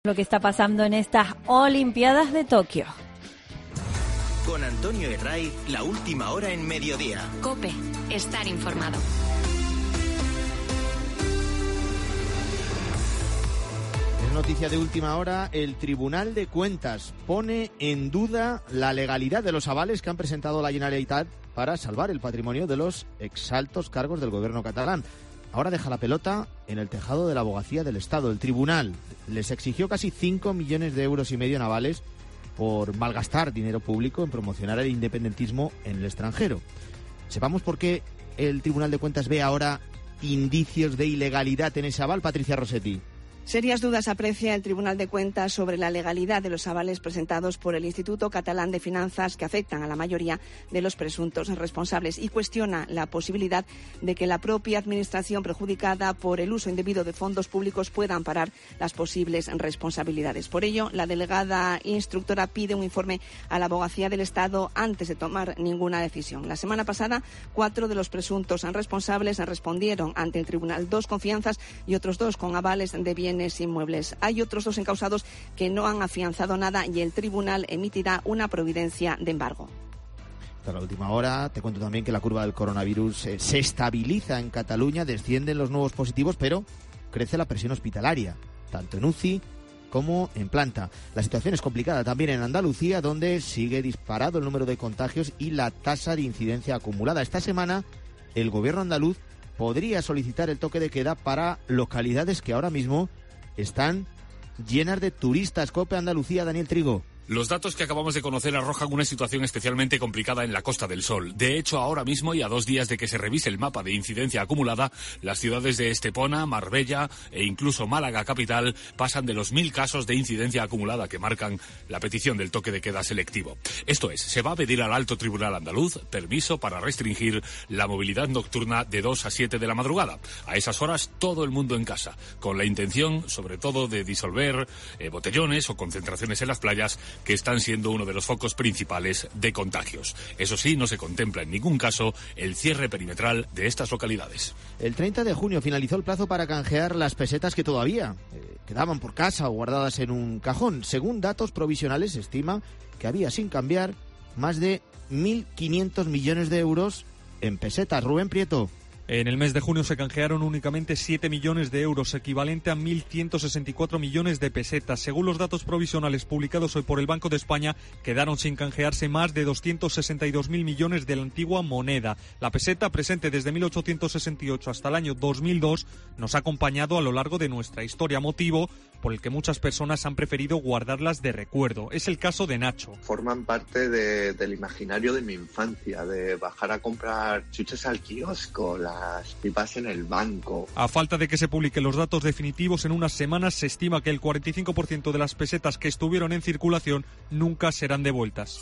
Lo que está pasando en estas Olimpiadas de Tokio. Con Antonio Herray, la última hora en mediodía. COPE, estar informado. Es noticia de última hora, el Tribunal de Cuentas pone en duda la legalidad de los avales que han presentado la Generalitat para salvar el patrimonio de los exaltos cargos del gobierno catalán. Ahora deja la pelota en el tejado de la Abogacía del Estado. El tribunal les exigió casi 5,5 millones de euros en avales por malgastar dinero público en promocionar el independentismo en el extranjero. Sepamos por qué el Tribunal de Cuentas ve ahora indicios de ilegalidad en ese aval, Patricia Rossetti. Serias dudas aprecia el Tribunal de Cuentas sobre la legalidad de los avales presentados por el Instituto Catalán de Finanzas que afectan a la mayoría de los presuntos responsables y cuestiona la posibilidad de que la propia Administración perjudicada por el uso indebido de fondos públicos pueda amparar las posibles responsabilidades. Por ello, la delegada instructora pide un informe a la Abogacía del Estado antes de tomar ninguna decisión. La semana pasada, 4 de los presuntos responsables respondieron ante el tribunal, 2 con fianzas y otros 2 con avales de bienes inmuebles. Hay otros 2 encausados que no han afianzado nada y el tribunal emitirá una providencia de embargo. Hasta la última hora te cuento también que la curva del coronavirus se estabiliza en Cataluña, descienden los nuevos positivos, pero crece la presión hospitalaria, tanto en UCI como en planta. La situación es complicada también en Andalucía, donde sigue disparado el número de contagios y la tasa de incidencia acumulada. Esta semana el gobierno andaluz podría solicitar el toque de queda para localidades que ahora mismo están llenas de turistas. COPE Andalucía, Daniel Trigo. Los datos que acabamos de conocer arrojan una situación especialmente complicada en la Costa del Sol. De hecho, ahora mismo y a 2 días de que se revise el mapa de incidencia acumulada, las ciudades de Estepona, Marbella e incluso Málaga capital pasan de los 1.000 casos de incidencia acumulada que marcan la petición del toque de queda selectivo. Esto es, se va a pedir al Alto Tribunal andaluz permiso para restringir la movilidad nocturna de 2 a 7 de la madrugada. A esas horas todo el mundo en casa, con la intención, sobre todo, de disolver botellones o concentraciones en las playas que están siendo uno de los focos principales de contagios. Eso sí, no se contempla en ningún caso el cierre perimetral de estas localidades. El 30 de junio finalizó el plazo para canjear las pesetas que todavía quedaban por casa o guardadas en un cajón. Según datos provisionales, se estima que había sin cambiar más de 1.500 millones de euros en pesetas. Rubén Prieto. En el mes de junio se canjearon únicamente 7 millones de euros, equivalente a 1.164 millones de pesetas. Según los datos provisionales publicados hoy por el Banco de España, quedaron sin canjearse más de 262.000 millones de la antigua moneda. La peseta, presente desde 1868 hasta el año 2002, nos ha acompañado a lo largo de nuestra historia, motivo por el que muchas personas han preferido guardarlas de recuerdo. Es el caso de Nacho. Forman parte del imaginario de mi infancia, de bajar a comprar chuches al kiosco, las pipas en el banco. A falta de que se publiquen los datos definitivos, en unas semanas se estima que el 45% de las pesetas que estuvieron en circulación nunca serán devueltas.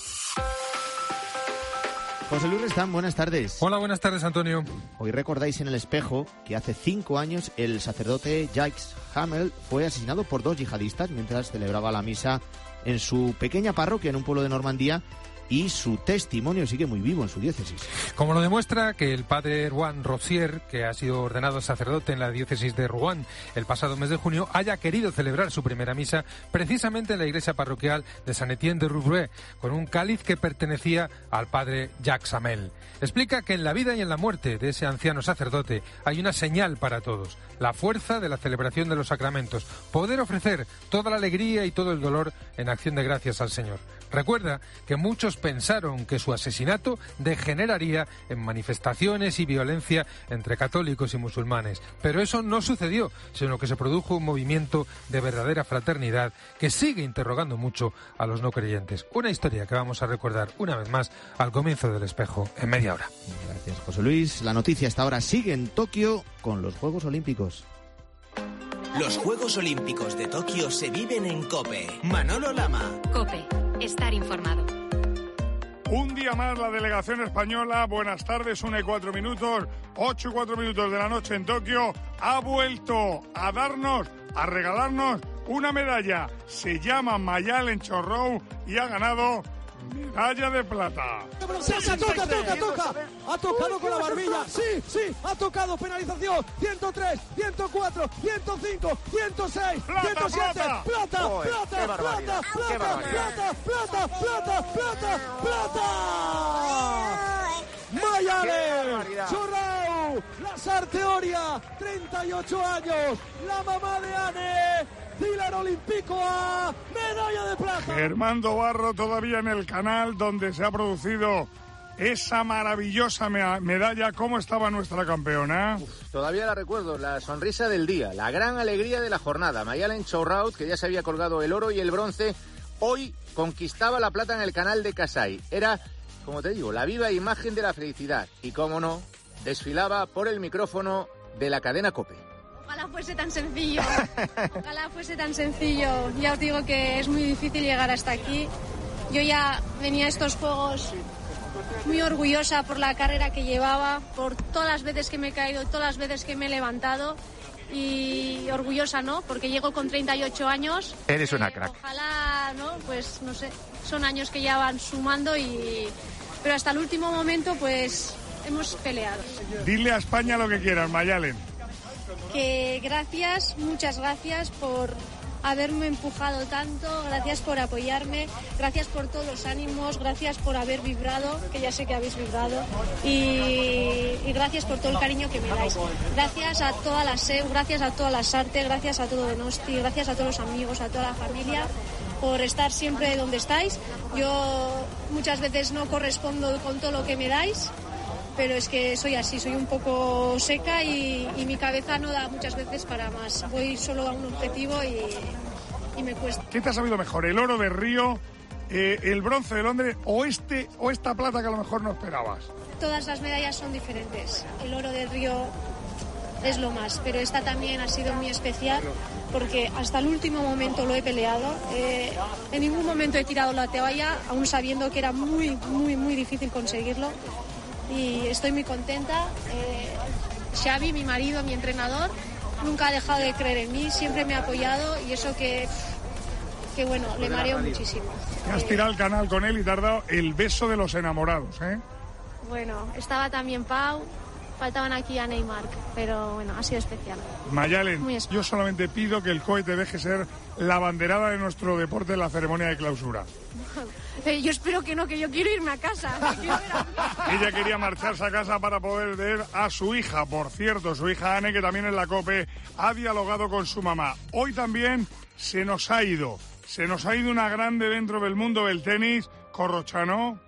José Luis Restán, buenas tardes. Hola, buenas tardes, Antonio. Hoy recordáis en El Espejo que hace 5 años el sacerdote Jacques Hamel fue asesinado por 2 yihadistas mientras celebraba la misa en su pequeña parroquia en un pueblo de Normandía, y su testimonio sigue muy vivo en su diócesis. Como lo demuestra que el padre Erwan Rozier, que ha sido ordenado sacerdote en la diócesis de Rouen el pasado mes de junio, haya querido celebrar su primera misa precisamente en la iglesia parroquial de Saint-Étienne de Rouvray, con un cáliz que pertenecía al padre Jacques Hamel. Explica que en la vida y en la muerte de ese anciano sacerdote hay una señal para todos: la fuerza de la celebración de los sacramentos, poder ofrecer toda la alegría y todo el dolor en acción de gracias al Señor. Recuerda que muchos pensaron que su asesinato degeneraría en manifestaciones y violencia entre católicos y musulmanes, pero eso no sucedió, sino que se produjo un movimiento de verdadera fraternidad que sigue interrogando mucho a los no creyentes. Una historia que vamos a recordar una vez más al comienzo del Espejo en media hora. Gracias, José Luis. La noticia hasta ahora sigue en Tokio con los Juegos Olímpicos. Los Juegos Olímpicos de Tokio se viven en COPE. Manolo Lama. COPE, estar informado. Un día más la delegación española, buenas tardes, 1:04, 8:04 de la noche en Tokio, ha vuelto a regalarnos una medalla. Se llama Mayalen Chorrou y ha ganado medalla de plata. Toca. Ha tocado con la barbilla. Sí, ha tocado. Penalización. 103, 104, 105, 106, 107. Plata. Mayalen Chorrau, la Sarteoria, 38 años, la mamá de Ane, Pilar Olímpicoa, medalla de plata. Germán Barro todavía en el canal donde se ha producido esa maravillosa medalla. ¿Cómo estaba nuestra campeona? Todavía la recuerdo, la sonrisa del día, la gran alegría de la jornada. Mayalen Chorrau, que ya se había colgado el oro y el bronce, hoy conquistaba la plata en el canal de Kasai. Era, como te digo, la viva imagen de la felicidad. Y cómo no, desfilaba por el micrófono de la cadena COPE. Ojalá fuese tan sencillo. Ya os digo que es muy difícil llegar hasta aquí. Yo ya venía a estos juegos muy orgullosa por la carrera que llevaba, por todas las veces que me he caído, todas las veces que me he levantado. Y orgullosa, ¿no? Porque llego con 38 años. Eres una crack. Ojalá, ¿no? Pues no sé, son años que ya van sumando pero hasta el último momento pues hemos peleado. Dile a España lo que quieras, Mayalen. Que gracias, muchas gracias por haberme empujado tanto, gracias por apoyarme, gracias por todos los ánimos, gracias por haber vibrado, que ya sé que habéis vibrado, y gracias por todo el cariño que me dais. Gracias a toda la SEU, gracias a todas las artes, gracias a todo Donosti, gracias a todos los amigos, a toda la familia, por estar siempre donde estáis. Yo muchas veces no correspondo con todo lo que me dais, pero es que soy así, soy un poco seca y mi cabeza no da muchas veces para más. Voy solo a un objetivo y me cuesta. ¿Qué te ha sabido mejor, el oro de Río, el bronce de Londres o esta plata que a lo mejor no esperabas? Todas las medallas son diferentes. El oro de Río es lo más, pero esta también ha sido muy especial porque hasta el último momento lo he peleado. En ningún momento he tirado la toalla, aún sabiendo que era muy, muy, muy difícil conseguirlo. Y estoy muy contenta. Xavi, mi marido, mi entrenador, nunca ha dejado de creer en mí, siempre me ha apoyado y eso que bueno, le mareo muchísimo. Te has tirado al canal con él y te has dado el beso de los enamorados, ¿eh? Bueno, estaba también Pau, faltaban aquí a Neymar, pero bueno, ha sido especial. Mayalen, yo solamente pido que el COE te deje ser la banderada de nuestro deporte en la ceremonia de clausura. Yo espero que no, que yo quiero irme a casa. Ella quería marcharse a casa para poder ver a su hija. Por cierto, su hija Ane, que también en la COPE ha dialogado con su mamá. Hoy también se nos ha ido una grande dentro del mundo del tenis, Corrochano.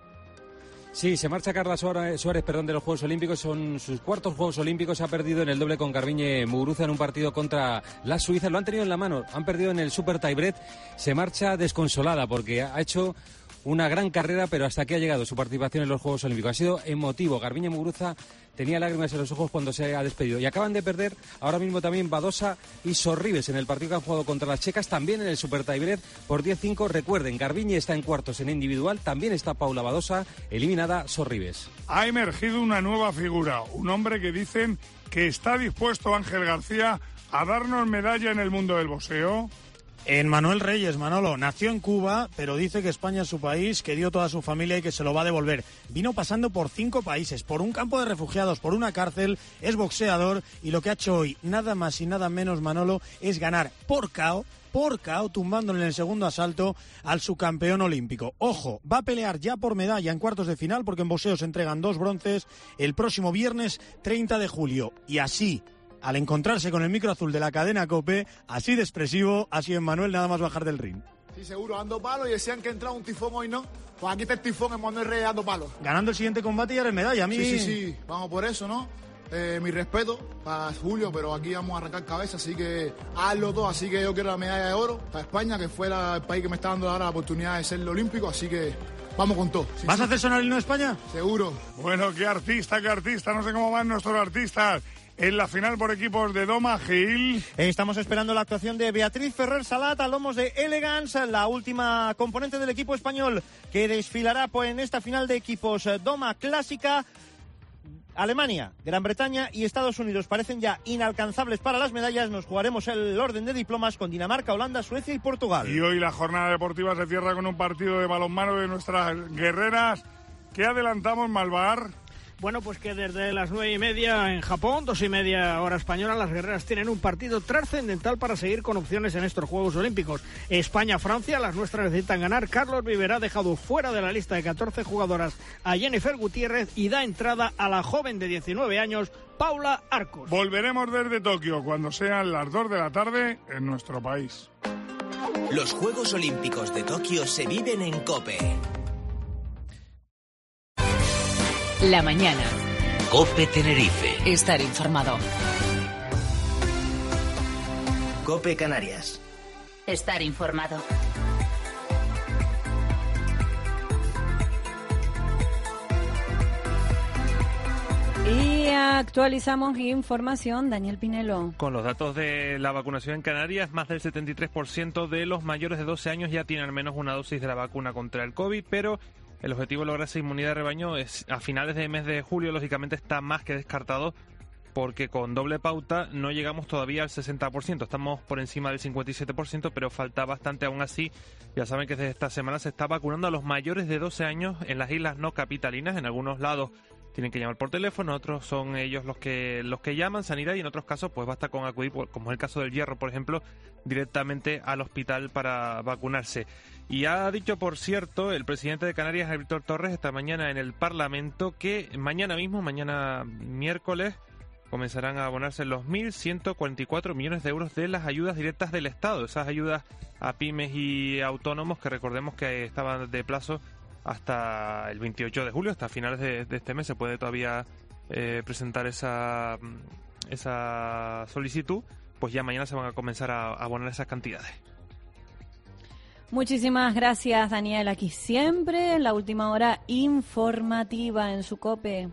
Sí, se marcha Carla Suárez, de los Juegos Olímpicos. Son sus cuartos Juegos Olímpicos. Ha perdido en el doble con Garbiñe Muguruza en un partido contra las suizas. Lo han tenido en la mano. Han perdido en el Super Tiebreak. Se marcha desconsolada porque ha hecho una gran carrera, pero hasta aquí ha llegado su participación en los Juegos Olímpicos. Ha sido emotivo. Garbiñe Muguruza tenía lágrimas en los ojos cuando se ha despedido. Y acaban de perder ahora mismo también Badosa y Sorribes en el partido que han jugado contra las checas, también en el Super Tiebreak por 10-5. Recuerden, Garbiñe está en cuartos en individual, también está Paula Badosa, eliminada Sorribes. Ha emergido una nueva figura, un hombre que dicen que está dispuesto, Ángel García, a darnos medalla en el mundo del boxeo. En Manuel Reyes, Manolo, nació en Cuba, pero dice que España es su país, que dio toda su familia y que se lo va a devolver. Vino pasando por 5 países, por un campo de refugiados, por una cárcel, es boxeador y lo que ha hecho hoy, nada más y nada menos, Manolo, es ganar por KO, tumbándole en el segundo asalto al subcampeón olímpico. Ojo, va a pelear ya por medalla en cuartos de final porque en boxeo se entregan 2 bronces el próximo viernes 30 de julio. Y así, al encontrarse con el micro azul de la cadena COPE, así de expresivo, ha sido Manuel nada más bajar del ring. Sí, seguro, dando palos y decían que entraba un tifón hoy, ¿no? Pues aquí está el tifón, Manuel Reyes dando palos. Ganando el siguiente combate y ya eres medalla, a mí. Sí, vamos por eso, ¿no? Mi respeto para Julio, pero aquí vamos a arrancar cabeza, así que hazlo todo, así que yo quiero la medalla de oro para España, que fue el país que me está dando ahora la oportunidad de ser el olímpico, así que vamos con todo. ¿Vas a hacer sonar el himno de España? Seguro. Bueno, qué artista, no sé cómo van nuestros artistas. En la final por equipos de Doma, Gil. Estamos esperando la actuación de Beatriz Ferrer Salat a lomos de Elegance, la última componente del equipo español que desfilará en esta final de equipos Doma Clásica. Alemania, Gran Bretaña y Estados Unidos parecen ya inalcanzables para las medallas. Nos jugaremos el orden de diplomas con Dinamarca, Holanda, Suecia y Portugal. Y hoy la jornada deportiva se cierra con un partido de balonmano de nuestras guerreras. ¿Qué adelantamos, Malvar? Bueno, pues que desde las 9:30 en Japón, 2:30 hora española, las guerreras tienen un partido trascendental para seguir con opciones en estos Juegos Olímpicos. España-Francia, las nuestras necesitan ganar. Carlos Viver ha dejado fuera de la lista de 14 jugadoras a Jennifer Gutiérrez y da entrada a la joven de 19 años, Paula Arcos. Volveremos desde Tokio cuando sean las 2 de la tarde en nuestro país. Los Juegos Olímpicos de Tokio se viven en COPE. La mañana. COPE Tenerife. Estar informado. COPE Canarias. Estar informado. Y actualizamos información, Daniel Pinelo. Con los datos de la vacunación en Canarias, más del 73% de los mayores de 12 años ya tienen al menos una dosis de la vacuna contra el COVID, pero el objetivo de lograr esa inmunidad de rebaño es a finales del mes de julio, lógicamente está más que descartado, porque con doble pauta no llegamos todavía al 60%, estamos por encima del 57%, pero falta bastante aún así. Ya saben que desde esta semana se está vacunando a los mayores de 12 años en las islas no capitalinas. En algunos lados tienen que llamar por teléfono, otros son ellos los que llaman, Sanidad, y en otros casos pues basta con acudir, como es el caso del Hierro, por ejemplo, directamente al hospital para vacunarse. Y ha dicho, por cierto, el presidente de Canarias, Víctor Torres, esta mañana en el Parlamento, que mañana mismo, mañana miércoles, comenzarán a abonarse los 1.144 millones de euros de las ayudas directas del Estado, esas ayudas a pymes y autónomos que recordemos que estaban de plazo hasta el 28 de julio, hasta finales de este mes se puede todavía presentar esa solicitud, pues ya mañana se van a comenzar a abonar esas cantidades. Muchísimas gracias, Daniel. Aquí siempre la última hora informativa en su COPE.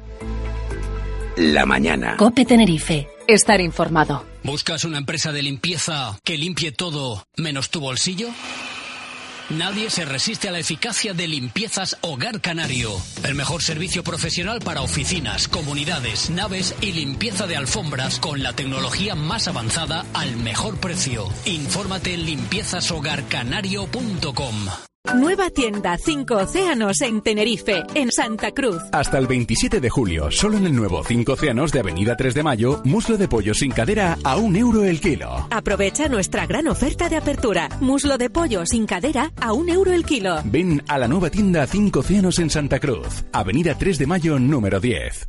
La mañana. COPE Tenerife. Estar informado. ¿Buscas una empresa de limpieza que limpie todo menos tu bolsillo? Nadie se resiste a la eficacia de Limpiezas Hogar Canario. El mejor servicio profesional para oficinas, comunidades, naves y limpieza de alfombras con la tecnología más avanzada al mejor precio. Infórmate en limpiezashogarcanario.com. Nueva tienda 5 Océanos en Tenerife, en Santa Cruz. Hasta el 27 de julio, solo en el nuevo 5 Océanos de Avenida 3 de Mayo, muslo de pollo sin cadera a €1 el kilo. Aprovecha nuestra gran oferta de apertura. Muslo de pollo sin cadera a €1 el kilo. Ven a la nueva tienda 5 Océanos en Santa Cruz, Avenida 3 de Mayo, número 10.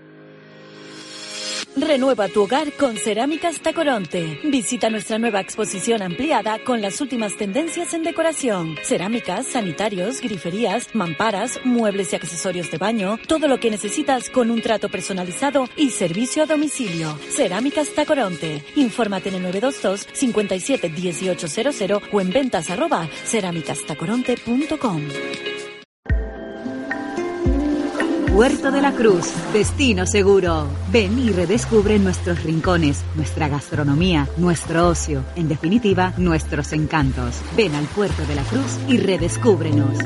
Renueva tu hogar con Cerámicas Tacoronte. Visita nuestra nueva exposición ampliada con las últimas tendencias en decoración. Cerámicas, sanitarios, griferías, mamparas, muebles y accesorios de baño. Todo lo que necesitas con un trato personalizado y servicio a domicilio. Cerámicas Tacoronte. Infórmate en el 922 57 1800 o en ventas@cerámicastacoronte.com. Puerto de la Cruz, destino seguro. Ven y redescubre nuestros rincones, nuestra gastronomía, nuestro ocio, en definitiva, nuestros encantos. Ven al Puerto de la Cruz y redescúbrenos.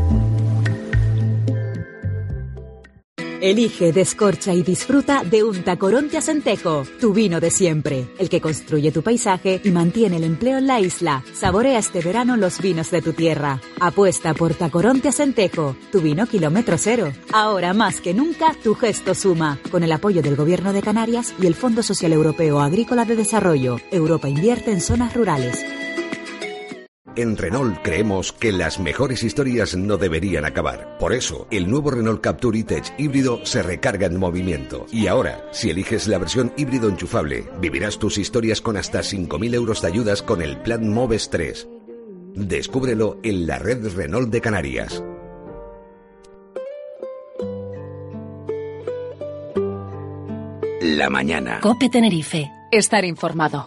Elige, descorcha y disfruta de un Tacoronte Acentejo, tu vino de siempre, el que construye tu paisaje y mantiene el empleo en la isla. Saborea este verano los vinos de tu tierra. Apuesta por Tacoronte Acentejo, tu vino kilómetro cero. Ahora más que nunca, tu gesto suma, con el apoyo del Gobierno de Canarias y el Fondo Social Europeo Agrícola de Desarrollo. Europa invierte en zonas rurales. En Renault creemos que las mejores historias no deberían acabar. Por eso, el nuevo Renault Captur E-Tech híbrido se recarga en movimiento. Y ahora, si eliges la versión híbrido enchufable, vivirás tus historias con hasta 5.000 euros de ayudas con el plan Moves 3. Descúbrelo en la red Renault de Canarias. La mañana. COPE Tenerife. Estar informado.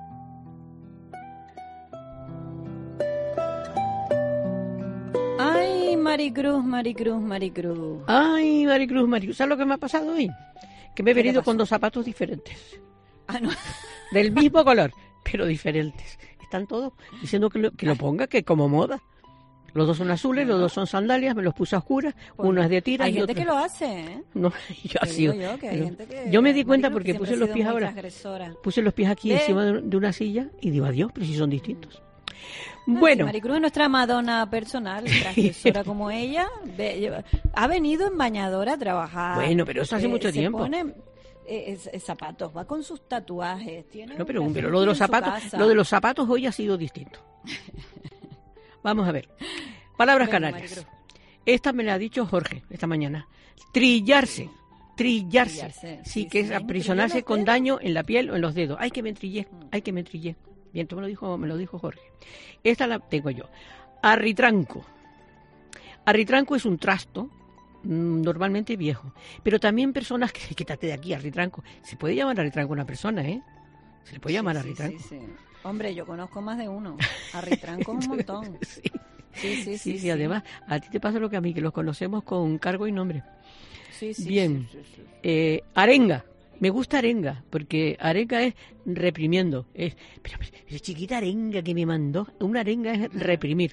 Maricruz. Ay, Maricruz. ¿Sabes lo que me ha pasado hoy? Que me he venido con 2 zapatos diferentes. Ah, no. Del mismo color, pero diferentes. Están todos diciendo que lo ponga, que como moda. Los dos son azules, los dos son sandalias, me los puse a oscuras, uno es de tira hay y gente otro... que lo hace, ¿eh? No, yo me di cuenta porque puse los pies ahora. Puse los pies aquí encima de una silla y digo, adiós, pero si son distintos. Bueno. Maricruz es nuestra Madonna personal, transgresora como ella. Ha venido en bañadora a trabajar. Bueno, pero eso hace mucho tiempo. Pone zapatos, va con sus tatuajes. No, pero lo de los zapatos hoy ha sido distinto. Vamos a ver. Palabras canarias. Maricruz. Esta me la ha dicho Jorge esta mañana. Trillarse. Sí, que es aprisionarse con daño en la piel o en los dedos. Ay, que me trillé. Bien, esto me lo dijo Jorge. Esta la tengo yo. Arritranco. Arritranco es un trasto, normalmente viejo. Pero también personas que... Quítate de aquí, arritranco. Se puede llamar arritranco a una persona, ¿eh? Se le puede llamar arritranco. Sí. Hombre, yo conozco más de uno. Arritranco un montón. Sí. Además, a ti te pasa lo que a mí, que los conocemos con cargo y nombre. Sí. Bien. Sí. Arenga. Me gusta arenga, porque arenga es reprimiendo. Pero chiquita arenga que me mandó. Una arenga es reprimir.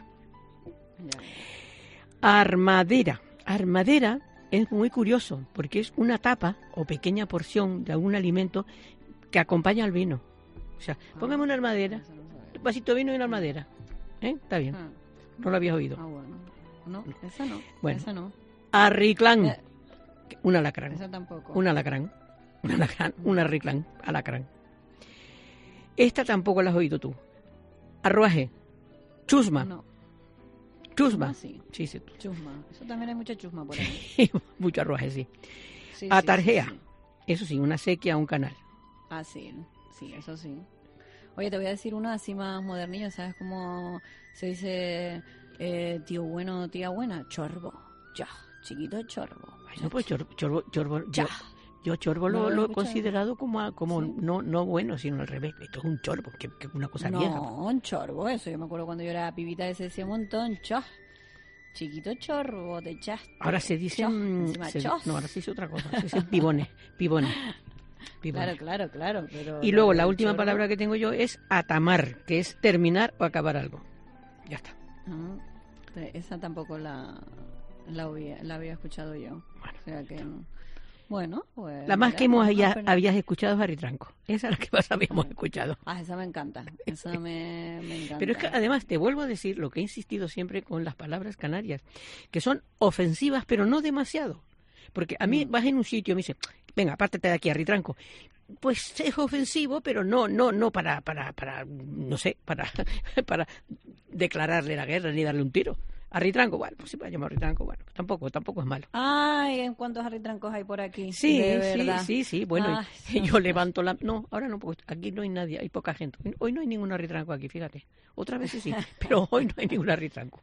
Armadera. Armadera es muy curioso, porque es una tapa o pequeña porción de algún alimento que acompaña al vino. O sea, póngame una armadera, un vasito de vino y una armadera. Está bien. No lo habías oído. Bueno. No, esa no. Bueno. Esa no. Arriclán. Un alacrán. Esa tampoco. Un alacrán. Un arriclán. Alacrán. Esta tampoco la has oído tú. Arruaje. Chusma. No. Chusma. Sí. Chusma. Eso también hay mucha chusma por ahí. Mucho arruaje, sí. Atarjea. Sí. Eso sí, una sequía a un canal. Ah, sí, eso sí. Oye, te voy a decir uno así más modernillo, ¿sabes cómo se dice tío bueno, tía buena? Chorbo, ya, chiquito chorbo. Bueno, pues chorbo, ya. Yo chorbo lo he considerado como ¿sí? no bueno, sino al revés. Esto es un chorbo, que es una cosa vieja. No, un chorbo, eso. Yo me acuerdo cuando yo era pibita, se decía un montón, chiquito chorbo, de chas. Ahora se dice... ahora se dice otra cosa, se dice pibones. Claro. Pero y luego la última palabra que tengo yo es atamar, que es terminar o acabar algo. Ya está. Esa tampoco la había escuchado yo. Bueno. O sea que... Bueno, pues... La más que habías escuchado es arritranco. Esa es la que más habíamos escuchado. Esa me encanta. Esa me encanta. Pero es que además te vuelvo a decir lo que he insistido siempre con las palabras canarias, que son ofensivas, pero no demasiado. Porque a mí vas en un sitio y me dice, venga, apártate de aquí, arritranco. Pues es ofensivo, pero no para no sé, para declararle la guerra ni darle un tiro. Arritranco, bueno, pues si me llamo arritranco, bueno, tampoco es malo. Ay, ¿en cuántos arritrancos hay por aquí? Sí, de verdad. Sí, bueno, yo levanto la... No, ahora no, porque aquí no hay nadie, hay poca gente. Hoy no hay ningún arritranco aquí, fíjate. Otras veces sí, pero hoy no hay ningún arritranco.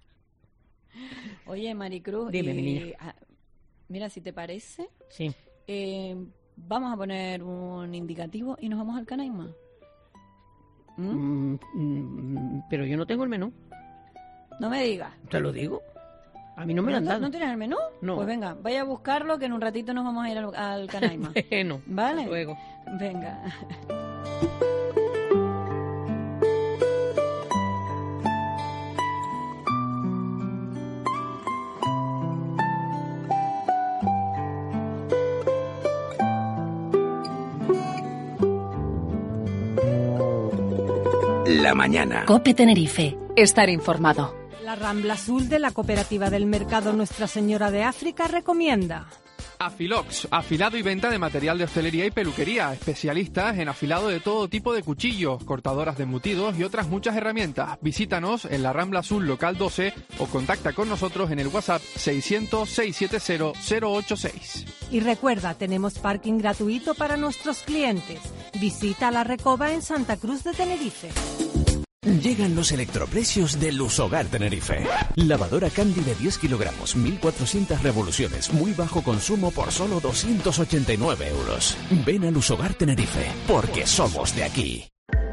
Oye, Maricruz... Dime, mi niña. Mira, si te parece... Sí. Vamos a poner un indicativo y nos vamos al Canaima. Pero yo no tengo el menú. No me digas. Te lo digo. A mí no me lo han dado. ¿No tienes el menú? No. Pues venga, vaya a buscarlo, que en un ratito nos vamos a ir al Canaima. Bueno, ¿vale? Luego. Venga. La mañana. COPE Tenerife. Estar informado. La Rambla Azul de la Cooperativa del Mercado Nuestra Señora de África recomienda. Afilox, afilado y venta de material de hostelería y peluquería, especialistas en afilado de todo tipo de cuchillos, cortadoras de embutidos y otras muchas herramientas. Visítanos en la Rambla Azul local 12 o contacta con nosotros en el WhatsApp 600-670-086. Y recuerda, tenemos parking gratuito para nuestros clientes. Visita La Recoba en Santa Cruz de Tenerife. Llegan los electroprecios de Lusogar Tenerife. Lavadora Candy de 10 kilogramos, 1.400 revoluciones, muy bajo consumo por solo 289 euros. Ven a Lusogar Tenerife, porque somos de aquí.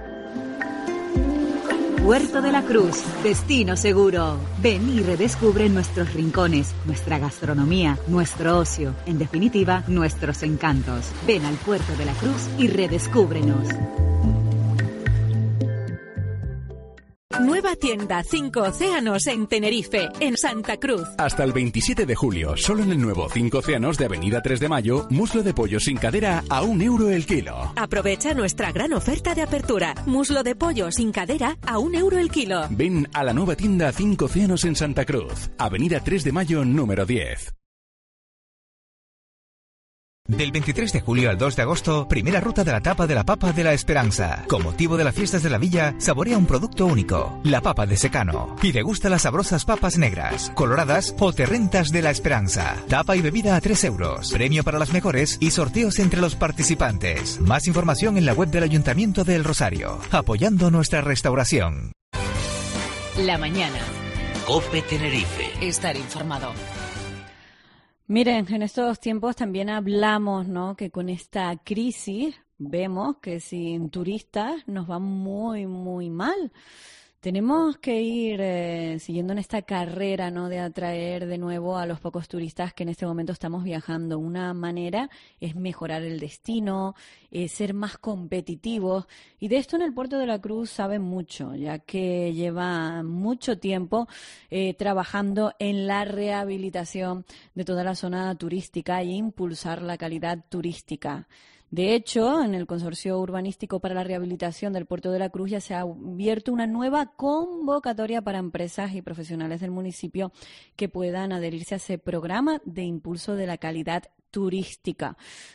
Puerto de la Cruz, destino seguro. Ven y redescubre nuestros rincones, nuestra gastronomía, nuestro ocio, en definitiva, nuestros encantos. Ven al Puerto de la Cruz y redescúbrenos. Nueva tienda 5 Océanos en Tenerife, en Santa Cruz. Hasta el 27 de julio, solo en el nuevo 5 Océanos de Avenida 3 de Mayo, muslo de pollo sin cadera a €1 el kilo. Aprovecha nuestra gran oferta de apertura. Muslo de pollo sin cadera a €1 el kilo. Ven a la nueva tienda 5 Océanos en Santa Cruz, Avenida 3 de Mayo, número 10. Del 23 de julio al 2 de agosto, primera ruta de la tapa de la Papa de la Esperanza. Con motivo de las fiestas de la villa, saborea un producto único, la papa de secano. Y degusta las sabrosas papas negras, coloradas o terrentas de la Esperanza. Tapa y bebida a €3, premio para las mejores y sorteos entre los participantes. Más información en la web del Ayuntamiento de El Rosario, apoyando nuestra restauración. La mañana. COPE Tenerife. Estar informado. Miren, en estos tiempos también hablamos, ¿no?, que con esta crisis vemos que sin turistas nos va muy, muy mal. Tenemos que ir siguiendo en esta carrera, ¿no?, de atraer de nuevo a los pocos turistas que en este momento estamos viajando. Una manera es mejorar el destino, ser más competitivos. Y de esto en el Puerto de la Cruz saben mucho, ya que lleva mucho tiempo trabajando en la rehabilitación de toda la zona turística e impulsar la calidad turística. De hecho, en el Consorcio Urbanístico para la Rehabilitación del Puerto de la Cruz ya se ha abierto una nueva convocatoria para empresas y profesionales del municipio que puedan adherirse a ese programa de impulso de la calidad turística.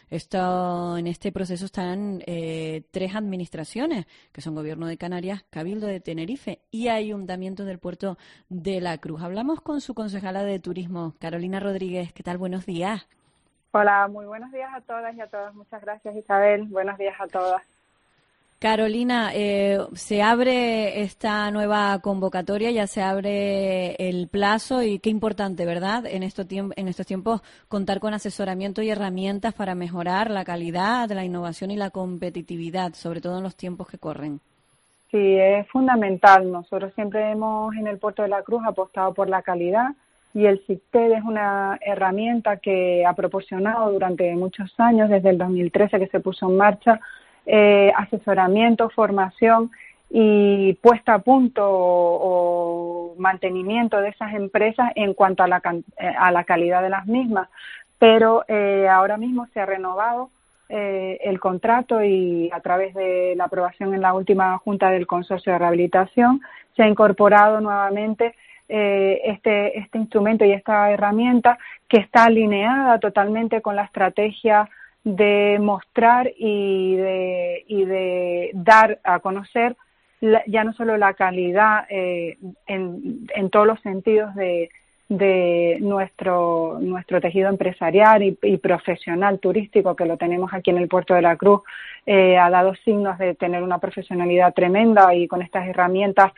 En este proceso están 3 administraciones, que son Gobierno de Canarias, Cabildo de Tenerife y Ayuntamiento del Puerto de la Cruz. Hablamos con su concejala de Turismo, Carolina Rodríguez. ¿Qué tal? Buenos días. Hola, muy buenos días a todas y a todos. Muchas gracias, Isabel. Buenos días a todas. Carolina, se abre esta nueva convocatoria, ya se abre el plazo y qué importante, ¿verdad?, en estos tiempos contar con asesoramiento y herramientas para mejorar la calidad, la innovación y la competitividad, sobre todo en los tiempos que corren. Sí, es fundamental. Nosotros siempre hemos en el Puerto de la Cruz apostado por la calidad. Y el CICTED es una herramienta que ha proporcionado durante muchos años, desde el 2013 que se puso en marcha, asesoramiento, formación y puesta a punto o mantenimiento de esas empresas en cuanto a la calidad de las mismas. Pero ahora mismo se ha renovado el contrato y a través de la aprobación en la última Junta del Consorcio de Rehabilitación se ha incorporado nuevamente este instrumento y esta herramienta que está alineada totalmente con la estrategia de mostrar y de dar a conocer ya no solo la calidad en todos los sentidos de nuestro tejido empresarial y profesional turístico, que lo tenemos aquí en el Puerto de la Cruz, ha dado signos de tener una profesionalidad tremenda y con estas herramientas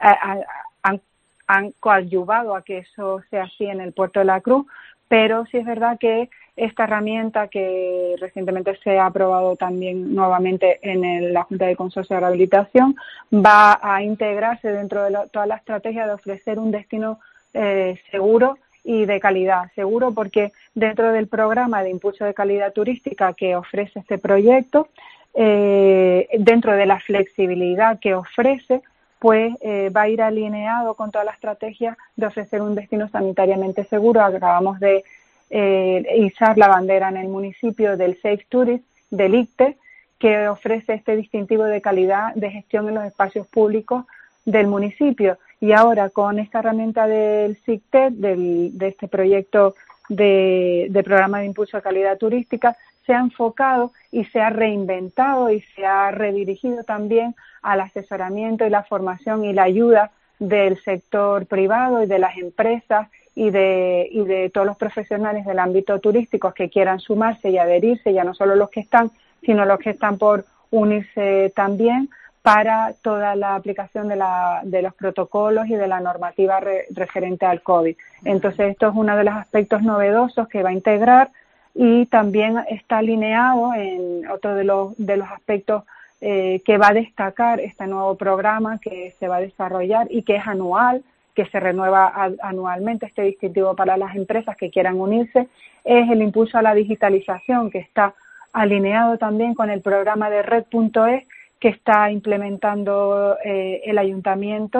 han coadyuvado a que eso sea así en el Puerto de la Cruz, pero sí es verdad que esta herramienta que recientemente se ha aprobado también nuevamente en la Junta de Consorcio de Rehabilitación va a integrarse dentro de toda la estrategia de ofrecer un destino seguro y de calidad. Seguro porque dentro del programa de impulso de calidad turística que ofrece este proyecto, dentro de la flexibilidad que ofrece, pues va a ir alineado con toda la estrategia de ofrecer un destino sanitariamente seguro. Acabamos de izar la bandera en el municipio del Safe Tourist, del ICTE, que ofrece este distintivo de calidad de gestión en los espacios públicos del municipio. Y ahora con esta herramienta del CICTED, de este proyecto de programa de impulso a calidad turística, se ha enfocado y se ha reinventado y se ha redirigido también al asesoramiento y la formación y la ayuda del sector privado y de las empresas y de todos los profesionales del ámbito turístico que quieran sumarse y adherirse, ya no solo los que están, sino los que están por unirse también, para toda la aplicación de los protocolos y de la normativa referente al COVID. Entonces, esto es uno de los aspectos novedosos que va a integrar y también está alineado en otro de los aspectos que va a destacar este nuevo programa que se va a desarrollar y que es anual, que se renueva anualmente, este distintivo para las empresas que quieran unirse, es el impulso a la digitalización, que está alineado también con el programa de Red.es que está implementando el ayuntamiento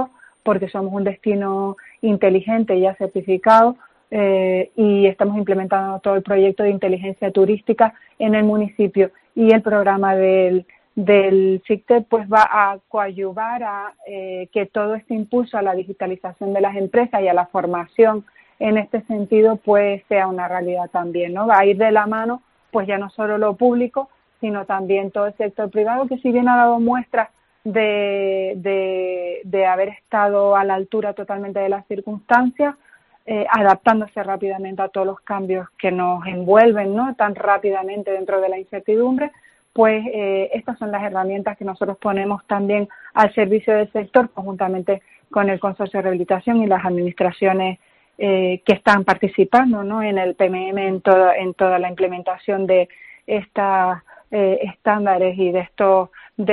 porque somos un destino inteligente ya certificado, y estamos implementando todo el proyecto de inteligencia turística en el municipio, y el programa del CICTED pues va a coadyuvar a que todo este impulso a la digitalización de las empresas y a la formación en este sentido pues sea una realidad también, ¿no? Va a ir de la mano pues ya no solo lo público, sino también todo el sector privado, que si bien ha dado muestras de haber estado a la altura totalmente de las circunstancias, adaptándose rápidamente a todos los cambios que nos envuelven, ¿no?, tan rápidamente dentro de la incertidumbre, pues estas son las herramientas que nosotros ponemos también al servicio del sector, conjuntamente con el Consorcio de Rehabilitación y las administraciones que están participando, ¿no?, en el PMM, en toda la implementación de estos estándares y de estos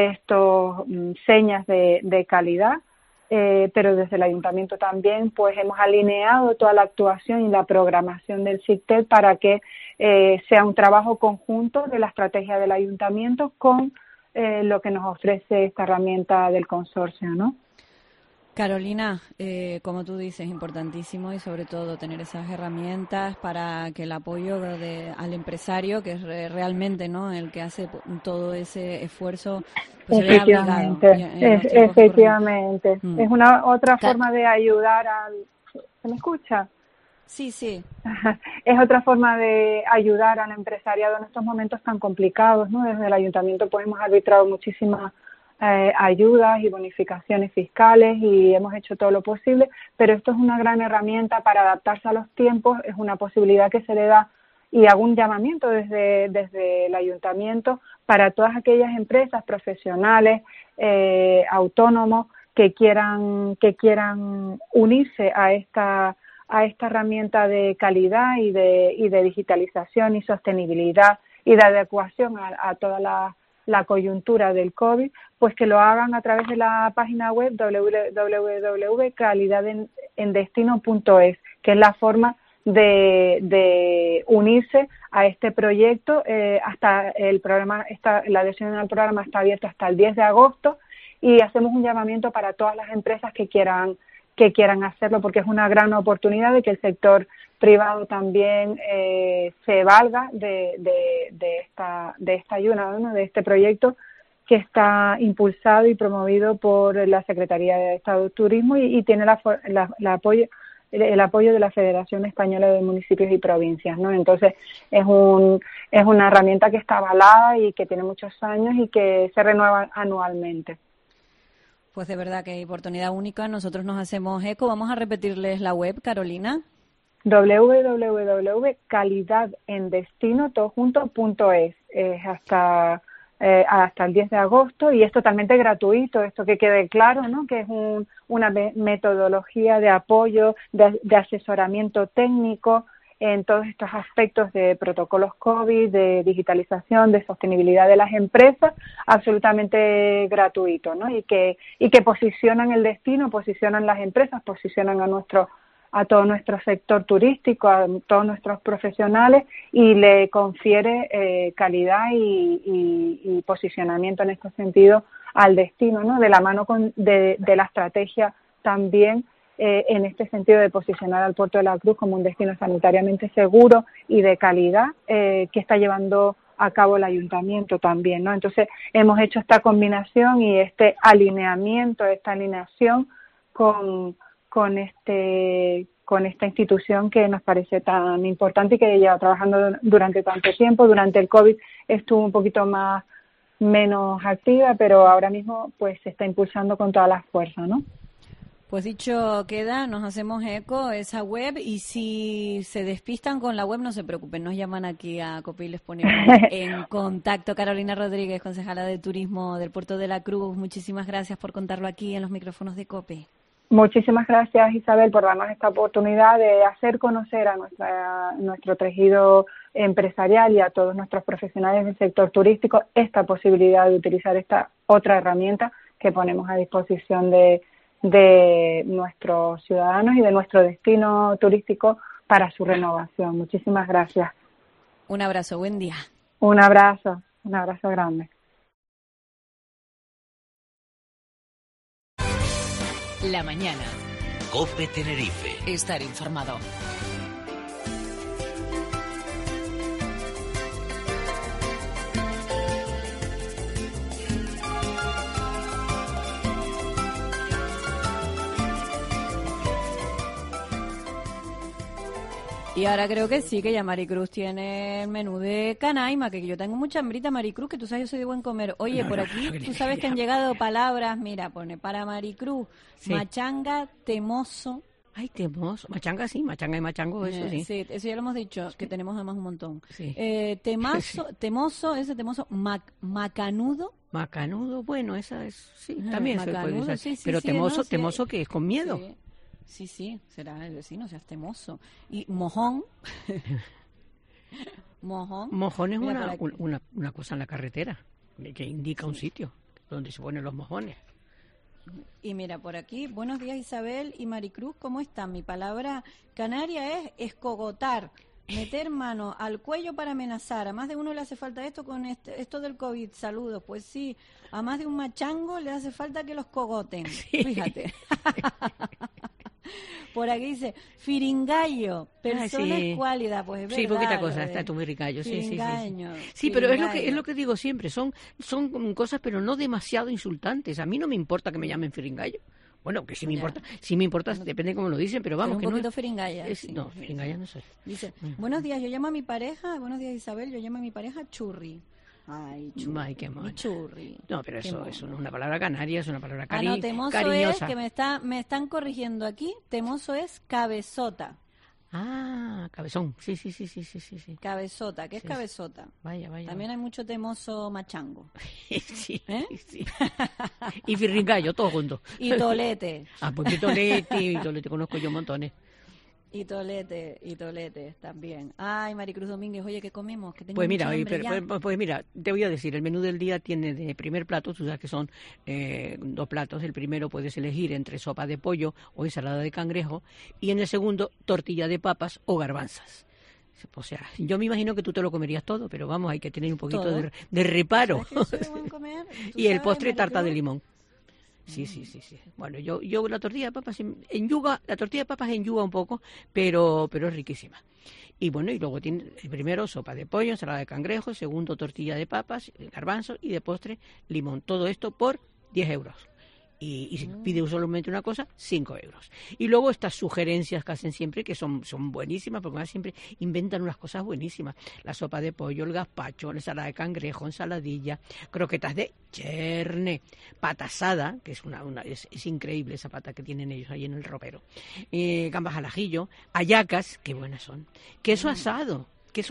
señas de calidad. Pero desde el Ayuntamiento también pues hemos alineado toda la actuación y la programación del CICTED para que sea un trabajo conjunto de la estrategia del Ayuntamiento con lo que nos ofrece esta herramienta del consorcio, ¿no? Carolina, como tú dices, importantísimo, y sobre todo tener esas herramientas para que el apoyo al empresario, que es realmente, ¿no?, el que hace todo ese esfuerzo, pues se vea obligado. Efectivamente. Es una otra forma de ayudar al... ¿Se me escucha? Sí, sí. Es otra forma de ayudar al empresariado en estos momentos tan complicados, ¿no? Desde el Ayuntamiento pues hemos arbitrado muchísimas ayudas y bonificaciones fiscales y hemos hecho todo lo posible, pero esto es una gran herramienta para adaptarse a los tiempos, es una posibilidad que se le da, y hago un llamamiento desde el Ayuntamiento para todas aquellas empresas profesionales, autónomos que quieran unirse a esta herramienta de calidad y de digitalización y sostenibilidad y de adecuación a toda la coyuntura del COVID, pues que lo hagan a través de la página web www.calidadendestino.es, que es la forma de unirse a este proyecto. Hasta el programa, la adhesión al programa está abierta hasta el 10 de agosto, y hacemos un llamamiento para todas las empresas que quieran hacerlo, porque es una gran oportunidad de que el sector privado también se valga de esta ayuda, ¿no?, de este proyecto que está impulsado y promovido por la Secretaría de Estado de Turismo y tiene el apoyo de la Federación Española de Municipios y Provincias, ¿no? Entonces es una herramienta que está avalada y que tiene muchos años y que se renueva anualmente. Pues de verdad que hay oportunidad única. Nosotros nos hacemos eco. Vamos a repetirles la web, Carolina. www.calidadendestino.es. Es hasta el 10 de agosto, y es totalmente gratuito. Esto que quede claro, ¿no?, que es una metodología de apoyo, de asesoramiento técnico en todos estos aspectos de protocolos COVID, de digitalización, de sostenibilidad de las empresas, absolutamente gratuito, ¿no? Y que posicionan el destino, posicionan las empresas, posicionan a todo nuestro sector turístico, a todos nuestros profesionales, y le confiere calidad y posicionamiento en este sentido al destino, ¿no?, de la mano de la estrategia también en este sentido de posicionar al Puerto de la Cruz como un destino sanitariamente seguro y de calidad que está llevando a cabo el Ayuntamiento también, ¿no? Entonces hemos hecho esta combinación y este alineamiento, esta alineación con esta institución que nos parece tan importante y que lleva trabajando durante tanto tiempo. Durante el COVID estuvo un poquito menos activa, pero ahora mismo pues se está impulsando con toda la fuerza, ¿no? Pues dicho queda, nos hacemos eco esa web, y si se despistan con la web no se preocupen, nos llaman aquí a COPE y les ponemos en contacto. Carolina Rodríguez, concejala de Turismo del Puerto de la Cruz, muchísimas gracias por contarlo aquí en los micrófonos de COPE. Muchísimas gracias, Isabel, por darnos esta oportunidad de hacer conocer a nuestro tejido empresarial y a todos nuestros profesionales del sector turístico esta posibilidad de utilizar esta otra herramienta que ponemos a disposición de nuestros ciudadanos y de nuestro destino turístico para su renovación. Muchísimas gracias. Un abrazo, buen día. Un abrazo grande. La mañana. COPE Tenerife. Estar informado. Y ahora creo que sí, que ya Maricruz tiene el menú de canaima, que yo tengo mucha hambrita, Maricruz, que tú sabes, yo soy de buen comer. Oye, por aquí, tú sabes que han llegado palabras, mira, pone para Maricruz, Sí. machanga, temoso. Ay, temoso. Machanga sí, machanga y machango, eso sí. Sí, eso ya lo hemos dicho, que tenemos además un montón. Sí. Temoso, macanudo. Macanudo, bueno, esa es, sí, Ajá, también se macanudo, puede usar. sí, sí, Pero sí, temoso, no, sí. temoso que es con miedo. Sí, será el vecino, o sea, es temoso. Y mojón. Mojón. Mojón es Mira, por aquí. una cosa en la carretera que indica un sitio donde se ponen los mojones. Y mira, por aquí, buenos días Isabel y Maricruz, ¿cómo están? Mi palabra canaria es escogotar, meter mano al cuello para amenazar. A más de uno le hace falta esto con esto del COVID. Saludos. Pues sí, a más de un machango le hace falta que los cogoten. Fíjate. Por aquí dice, firingallo, persona sí. escuálida, pues es Sí, verdad. poquita cosa, lo de está tu ricayo, sí. firingaño, Sí, pero es firingallo. lo que digo siempre, son cosas pero no demasiado insultantes. A mí no me importa que me llamen firingallo. Bueno, que sí me importa, depende cómo lo dicen, pero vamos, un que no poquito firingalla. es- Sí. no, firingalla no soy. Dice, buenos días, yo llamo a mi pareja, buenos días Isabel, yo llamo a mi pareja churri. Ay, churri. Ay, qué mono. Churri. No, pero Qué eso mono. no es una palabra canaria, es una palabra No, temoso cariñosa. es, que me están corrigiendo aquí, temoso es cabezota. Ah, cabezón, sí. Cabezota, ¿qué es Sí, cabezota? Vaya. También hay mucho temoso machango. Sí, ¿Eh? sí. Y firringallo, todo junto. Y tolete. Ah, porque tolete conozco yo montones. Y tolete también. Ay, Maricruz Domínguez, oye, ¿qué comemos? Que tengo Pues mira, mucha hambre ya. pues mira, te voy a decir, el menú del día tiene de primer plato, tú sabes que son 2 platos. El primero puedes elegir entre sopa de pollo o ensalada de cangrejo, y en el segundo, tortilla de papas o garbanzas. O sea, yo me imagino que tú te lo comerías todo, pero vamos, hay que tener un poquito ¿Todo? de reparo. ¿Sabes que yo soy de buen comer? ¿Tú Y el sabes, postre, tarta Maricruz? de limón. Sí. Bueno, yo la tortilla de papas enyuga un poco, pero es riquísima. Y bueno, y luego tiene el primero sopa de pollo, ensalada de cangrejo, segundo tortilla de papas, garbanzos y de postre limón. Todo esto por 10 euros. Y si pide solamente una cosa, 5 euros. Y luego estas sugerencias que hacen siempre, que son buenísimas, porque además siempre inventan unas cosas buenísimas. La sopa de pollo, el gazpacho, la ensalada de cangrejo, ensaladilla, croquetas de cherne, pata asada, que es increíble esa pata que tienen ellos ahí en el ropero. Gambas al ajillo, hallacas, qué buenas son. Queso asado,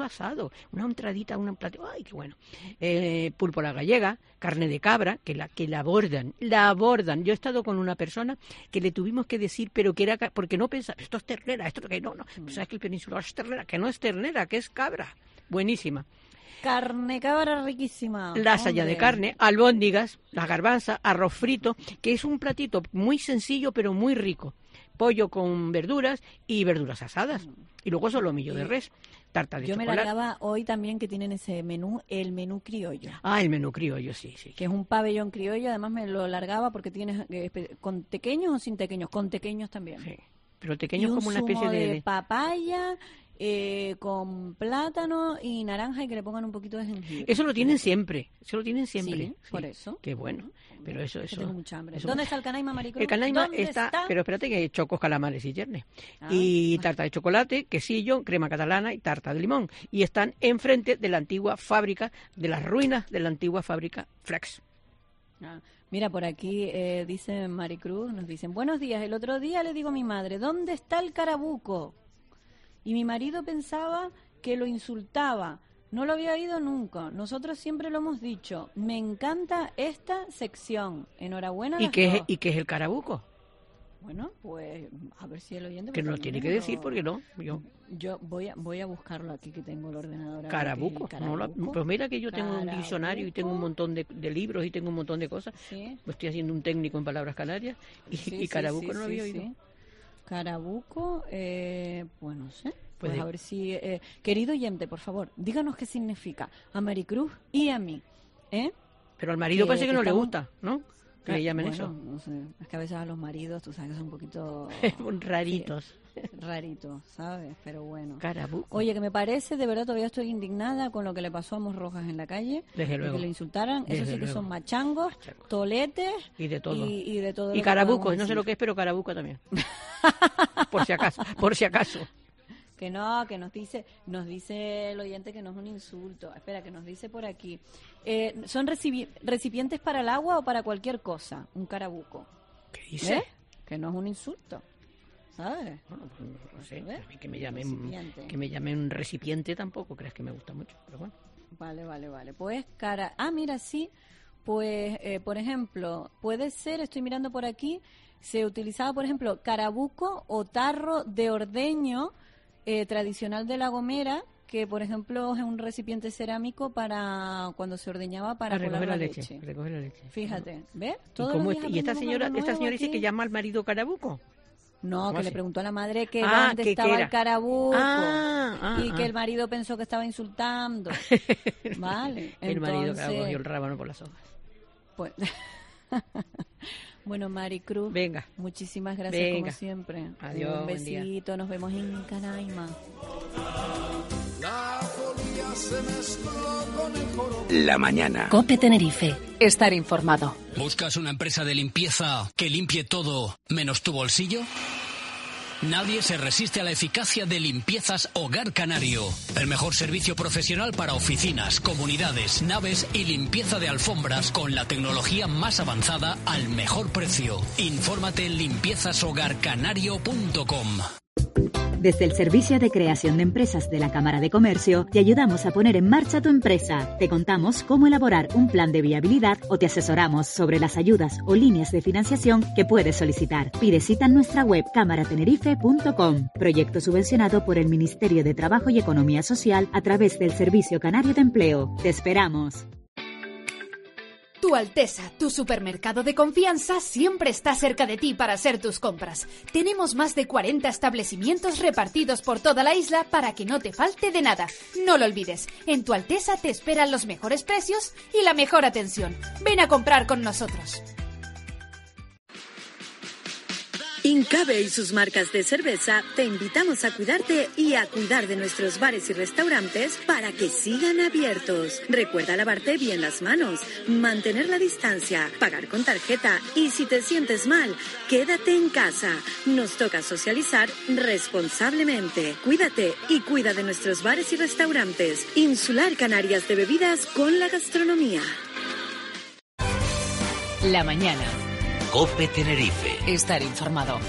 una entradita, un plato, ¡ay, qué bueno! Pulpo a la gallega, carne de cabra, que la abordan. Yo he estado con una persona que le tuvimos que decir, pero que era, porque no pensaba, esto es ternera, esto que no. Pues sabes que el peninsular es ternera, que no es ternera, que es cabra. Buenísima. Carne cabra riquísima. Lasaña de hombre. carne, albóndigas, las garbanzas, arroz frito, que es un platito muy sencillo pero muy rico. Pollo con verduras y verduras asadas. Y luego solomillo de res, tarta de Yo me chocolate. largaba hoy también que tienen ese menú, el menú criollo. Ah, el menú criollo, sí. Que es un pabellón criollo, además me lo largaba porque tienes con pequeños o sin pequeños, con pequeños también. Sí. Pero pequeños como una especie zumo de... de papaya, con plátano y naranja y que le pongan un poquito de jengibre. Eso lo tienen siempre. Sí, por eso. Qué bueno. Pero eso... Que tengo mucha hambre. eso- ¿Dónde está el canaima, Maricruz? El canaima ¿Dónde está, pero espérate que hay chocos, calamares y yernes. Ah. Y tarta de chocolate, quesillo, crema catalana y tarta de limón. Y están enfrente de la antigua fábrica, de las ruinas de la antigua fábrica Flex. Ah, mira, por aquí dice Maricruz, nos dicen, buenos días, el otro día le digo a mi madre, ¿dónde está el carabuco? Y mi marido pensaba que lo insultaba, no lo había oído nunca, nosotros siempre lo hemos dicho, me encanta esta sección, enhorabuena a ¿Y las qué dos. es el carabuco? Bueno, pues a ver si el oyente... Que pues, no lo también tiene que decir, porque no. Yo voy a buscarlo aquí, que tengo el ordenador. a ver Carabuco. qué es el carabuco. Pues mira que yo tengo un diccionario y tengo un montón de libros y tengo un montón de cosas. Sí. Pues estoy haciendo un técnico en palabras canarias y carabuco no lo había oído. Sí. Carabuco, pues no sé. Pues Pues a ver si... querido oyente, por favor, díganos qué significa a Maricruz y a mí. Pero al marido parece que no le estamos- gusta, ¿no? que le llamen bueno, eso. No sé, es que a veces a los maridos, tú sabes que son un poquito... Raritos. Sí, raritos, ¿sabes? Pero bueno. Carabuco. Oye, que me parece, de verdad, todavía estoy indignada con lo que le pasó a Mos Rojas en la calle. Desde de luego. que le insultaran. Eso sí que luego. son machangos, toletes... Y de todo. Y de todo. Y carabucos, no sé lo que es, pero carabuco también. Por si acaso. Que no, que nos dice el oyente que no es un insulto. Espera, que nos dice por aquí. ¿Son recipientes para el agua o para cualquier cosa? Un carabuco. ¿Qué dice? Que no es un insulto. ¿Sabes? Bueno, pues, no sé, a mí que me llamen un recipiente tampoco, crees que me gusta mucho, pero bueno. Vale. Pues mira, sí. Pues, por ejemplo, puede ser, estoy mirando por aquí, se utilizaba, por ejemplo, carabuco o tarro de ordeño tradicional de La Gomera, que, por ejemplo, es un recipiente cerámico para cuando se ordeñaba para colar la leche. Recoger la leche. Fíjate, ¿ves? ¿Y esta señora dice que llama al marido carabuco? No, que le preguntó a la madre que Ah, dónde que estaba era. el carabuco y que ah. el marido pensó que estaba insultando. Vale. El marido entonces, que cogió el rábano por las hojas. Pues, bueno, Maricruz, venga, muchísimas gracias como siempre. Adiós, un besito, nos vemos en Canaima. La mañana. COPE Tenerife. Estar informado. ¿Buscas una empresa de limpieza que limpie todo menos tu bolsillo? Nadie se resiste a la eficacia de Limpiezas Hogar Canario. El mejor servicio profesional para oficinas, comunidades, naves y limpieza de alfombras con la tecnología más avanzada al mejor precio. Infórmate en limpiezashogarcanario.com. Desde el Servicio de Creación de Empresas de la Cámara de Comercio, te ayudamos a poner en marcha tu empresa. Te contamos cómo elaborar un plan de viabilidad o te asesoramos sobre las ayudas o líneas de financiación que puedes solicitar. Pide cita en nuestra web cámaratenerife.com. Proyecto subvencionado por el Ministerio de Trabajo y Economía Social a través del Servicio Canario de Empleo. ¡Te esperamos! Tu Alteza, tu supermercado de confianza, siempre está cerca de ti para hacer tus compras. Tenemos más de 40 establecimientos repartidos por toda la isla para que no te falte de nada. No lo olvides, en Tu Alteza te esperan los mejores precios y la mejor atención. Ven a comprar con nosotros. Incabe y sus marcas de cerveza te invitamos a cuidarte y a cuidar de nuestros bares y restaurantes para que sigan abiertos. Recuerda lavarte bien las manos, mantener la distancia, pagar con tarjeta y si te sientes mal, quédate en casa. Nos toca socializar responsablemente. Cuídate y cuida de nuestros bares y restaurantes. Insular Canarias de bebidas con la gastronomía. La mañana. COPE Tenerife. Estar informado.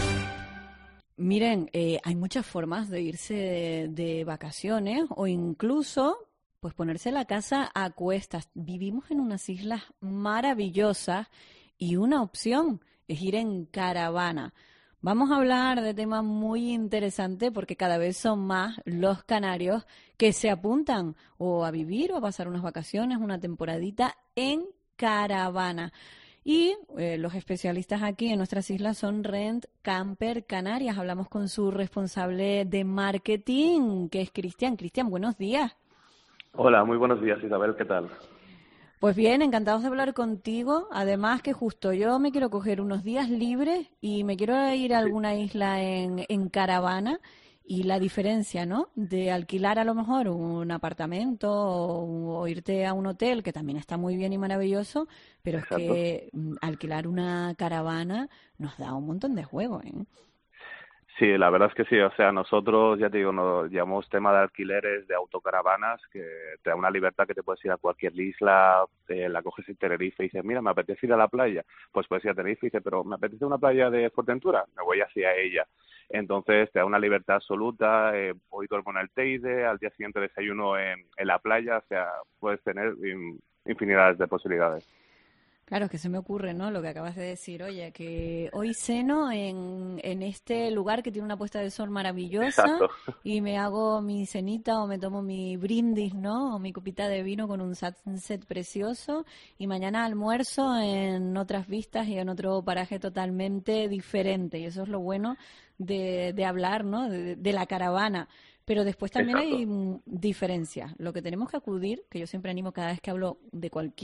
Miren, hay muchas formas de irse de vacaciones o incluso pues ponerse la casa a cuestas. Vivimos en unas islas maravillosas y una opción es ir en caravana. Vamos a hablar de temas muy interesantes porque cada vez son más los canarios que se apuntan o a vivir o a pasar unas vacaciones, una temporadita en caravana. Y los especialistas aquí en nuestras islas son Rent Camper Canarias. Hablamos con su responsable de marketing, que es Cristian. Cristian, buenos días. Hola, muy buenos días, Isabel, ¿qué tal? Pues bien, encantados de hablar contigo. Además que justo yo me quiero coger unos días libres y me quiero ir a alguna isla en caravana. Y la diferencia, ¿no?, de alquilar a lo mejor un apartamento o irte a un hotel, que también está muy bien y maravilloso, pero Exacto. Es que alquilar una caravana nos da un montón de juego, ¿eh? Sí, la verdad es que sí. O sea, nosotros, ya te digo, nos llamamos tema de alquileres de autocaravanas, que te da una libertad que te puedes ir a cualquier isla, la coges en Tenerife y dices, mira, me apetece ir a la playa. Pues puedes ir a Tenerife y dices, pero me apetece una playa de Fuerteventura, me voy hacia ella. Entonces te da una libertad absoluta, hoy duermo en el Teide, al día siguiente desayuno en la playa, o sea, puedes tener infinidades de posibilidades. Claro, es que se me ocurre, ¿no?, lo que acabas de decir, oye, que hoy ceno en este lugar que tiene una puesta de sol maravillosa. Exacto. Y me hago mi cenita o me tomo mi brindis, ¿no?, o mi copita de vino con un sunset precioso y mañana almuerzo en otras vistas y en otro paraje totalmente diferente. Y eso es lo bueno de hablar, ¿no?, de la caravana. Pero después también Exacto. Hay diferencias. Lo que tenemos que acudir, que yo siempre animo cada vez que hablo de cualquier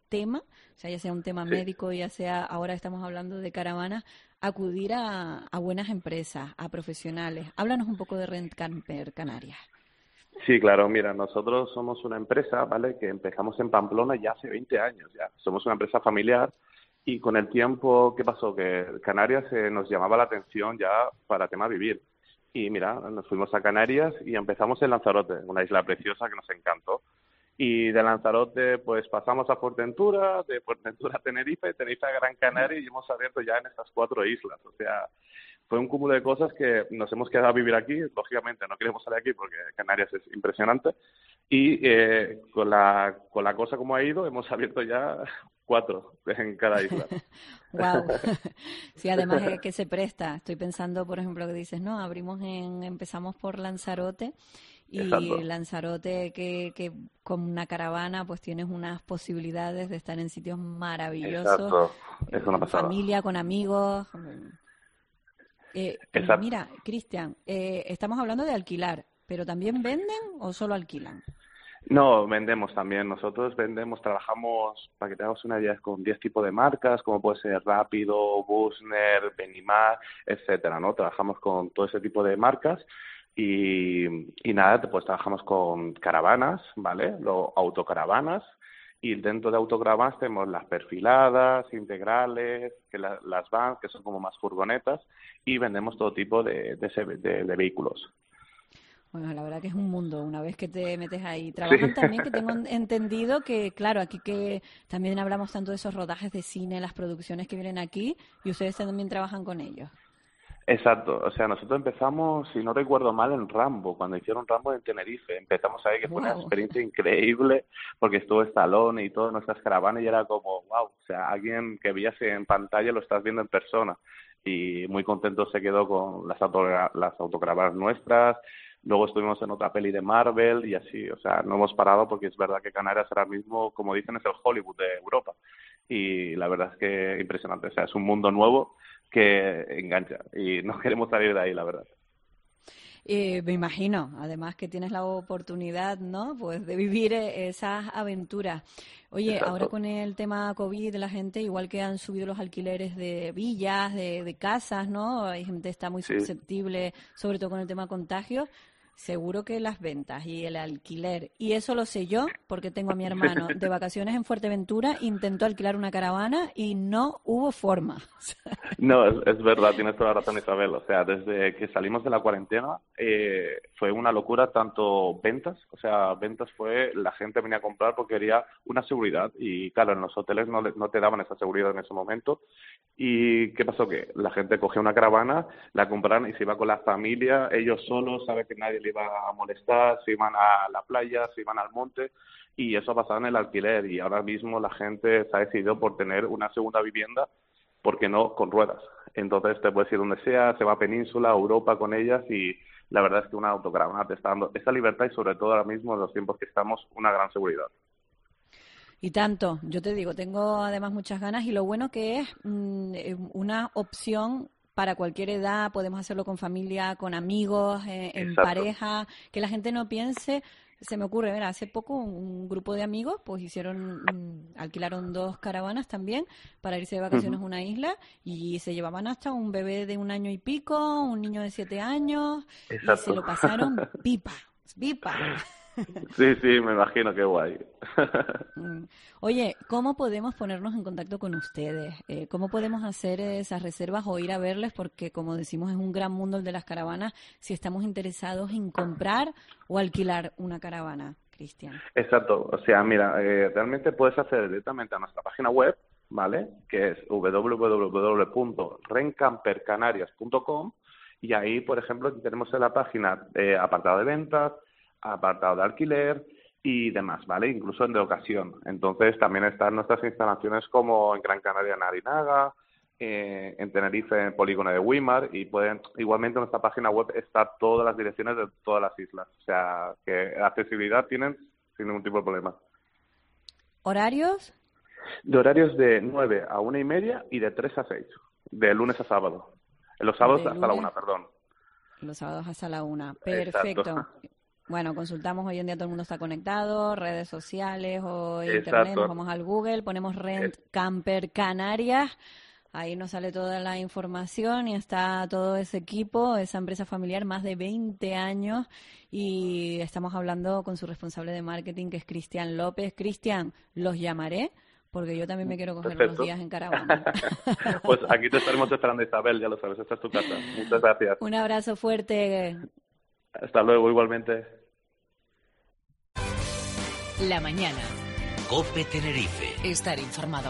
tema, o sea, ya sea un tema médico, ya sea, ahora estamos hablando de caravanas, acudir a buenas empresas, a profesionales. Háblanos un poco de Rent Camper Canarias. Sí, claro, mira, nosotros somos una empresa, ¿vale?, que empezamos en Pamplona ya hace 20 años ya. Somos una empresa familiar y con el tiempo, ¿qué pasó? Que Canarias nos llamaba la atención ya para tema vivir. Y mira, nos fuimos a Canarias y empezamos en Lanzarote, una isla preciosa que nos encantó. Y de Lanzarote pues pasamos a Fuerteventura, de Fuerteventura a Tenerife, Tenerife a Gran Canaria y hemos abierto ya en estas 4 islas. O sea, fue un cúmulo de cosas que nos hemos quedado a vivir aquí. Lógicamente no queremos salir aquí porque Canarias es impresionante. Y con la cosa como ha ido, hemos abierto ya 4 en cada isla. Wow. Sí, además es que se presta. Estoy pensando, por ejemplo, que dices, no, empezamos por Lanzarote. Y Exacto. Lanzarote, que con una caravana pues tienes unas posibilidades de estar en sitios maravillosos. Exacto, es una pasada. Familia, con amigos. Exacto. Mira, Cristian, estamos hablando de alquilar, pero ¿también venden o solo alquilan? No, vendemos también. Nosotros trabajamos, para que te hagas una idea, con 10 tipos de marcas, como puede ser Rápido, Bussner, Benimar, etcétera, ¿no? Trabajamos con todo ese tipo de marcas. Y nada, pues trabajamos con caravanas, ¿vale? Autocaravanas, y dentro de autocaravanas tenemos las perfiladas, integrales, que las vans, que son como más furgonetas, y vendemos todo tipo de vehículos. Bueno, la verdad que es un mundo, una vez que te metes ahí. Trabajan también, que tengo entendido que, claro, aquí que también hablamos tanto de esos rodajes de cine, las producciones que vienen aquí, y ustedes también trabajan con ellos. Exacto, o sea, nosotros empezamos, si no recuerdo mal, en Rambo, cuando hicieron Rambo en Tenerife. Empezamos ahí, que fue una experiencia increíble, porque estuvo Stallone y todas nuestras caravanas y era como, wow, o sea, alguien que veías en pantalla lo estás viendo en persona. Y muy contento se quedó con las autocaravanas nuestras. Luego estuvimos en otra peli de Marvel y así, o sea, no hemos parado porque es verdad que Canarias ahora mismo, como dicen, es el Hollywood de Europa. Y la verdad es que impresionante, o sea, es un mundo nuevo que engancha y no queremos salir de ahí, la verdad. Me imagino, además que tienes la oportunidad, ¿no?, pues de vivir esas aventuras. Oye, Exacto. Ahora con el tema COVID, la gente, igual que han subido los alquileres de villas, de casas, ¿no? Hay gente que está muy susceptible, sobre todo con el tema contagios. Seguro que las ventas y el alquiler, y eso lo sé yo porque tengo a mi hermano de vacaciones en Fuerteventura, intentó alquilar una caravana y no hubo forma. No, es verdad, tienes toda la razón, Isabel. O sea, desde que salimos de la cuarentena fue una locura, tanto ventas, o sea, ventas fue, la gente venía a comprar porque quería una seguridad y claro, en los hoteles no te daban esa seguridad en ese momento. ¿Y qué pasó? Que la gente cogía una caravana, la compraron y se iba con la familia, ellos solos, sabe que nadie le iba a molestar, se iban a la playa, se iban al monte y eso pasaba en el alquiler y ahora mismo la gente se ha decidido por tener una segunda vivienda, porque no con ruedas. Entonces te puedes ir donde sea, se va a Península, a Europa con ellas y la verdad es que una autocaravana te está dando esa libertad y sobre todo ahora mismo en los tiempos que estamos una gran seguridad. Y tanto, yo te digo, tengo además muchas ganas y lo bueno que es una opción para cualquier edad, podemos hacerlo con familia, con amigos, en pareja, que la gente no piense. Se me ocurre, mira, hace poco un grupo de amigos pues alquilaron 2 caravanas también para irse de vacaciones a una isla y se llevaban hasta un bebé de 1 año y pico, un niño de 7 años y se lo pasaron pipa. Sí, me imagino, qué guay. Oye, ¿cómo podemos ponernos en contacto con ustedes? ¿Cómo podemos hacer esas reservas o ir a verles? Porque, como decimos, es un gran mundo el de las caravanas, si estamos interesados en comprar o alquilar una caravana, Cristian. Exacto, o sea, mira, realmente puedes hacer directamente a nuestra página web, ¿vale?, que es www.rencampercanarias.com y ahí, por ejemplo, tenemos en la página apartado de ventas, apartado de alquiler y demás, ¿vale? Incluso en de ocasión. Entonces también están nuestras instalaciones como en Gran Canaria, en Arinaga, en Tenerife, en Polígono de Wimar y igualmente en nuestra página web está todas las direcciones de todas las islas. O sea, que accesibilidad tienen sin ningún tipo de problema. ¿Horarios? De horarios de 9 a 1:30 y de 3 a 6, de lunes a sábado. En los sábados hasta la 1, perdón. Los sábados hasta la 1, perfecto. Exacto. Bueno, consultamos, hoy en día todo el mundo está conectado, redes sociales o Exacto. internet, nos vamos al Google, ponemos Rent Camper Canarias, ahí nos sale toda la información y está todo ese equipo, esa empresa familiar, más de 20 años, y estamos hablando con su responsable de marketing, que es Cristian López. Cristian, los llamaré, porque yo también me quiero coger unos días en caravana. Pues aquí te estaremos esperando, Isabel, ya lo sabes, esta es tu casa. Muchas gracias. Un abrazo fuerte. Hasta luego, igualmente. La mañana. COPE Tenerife. Estar informado.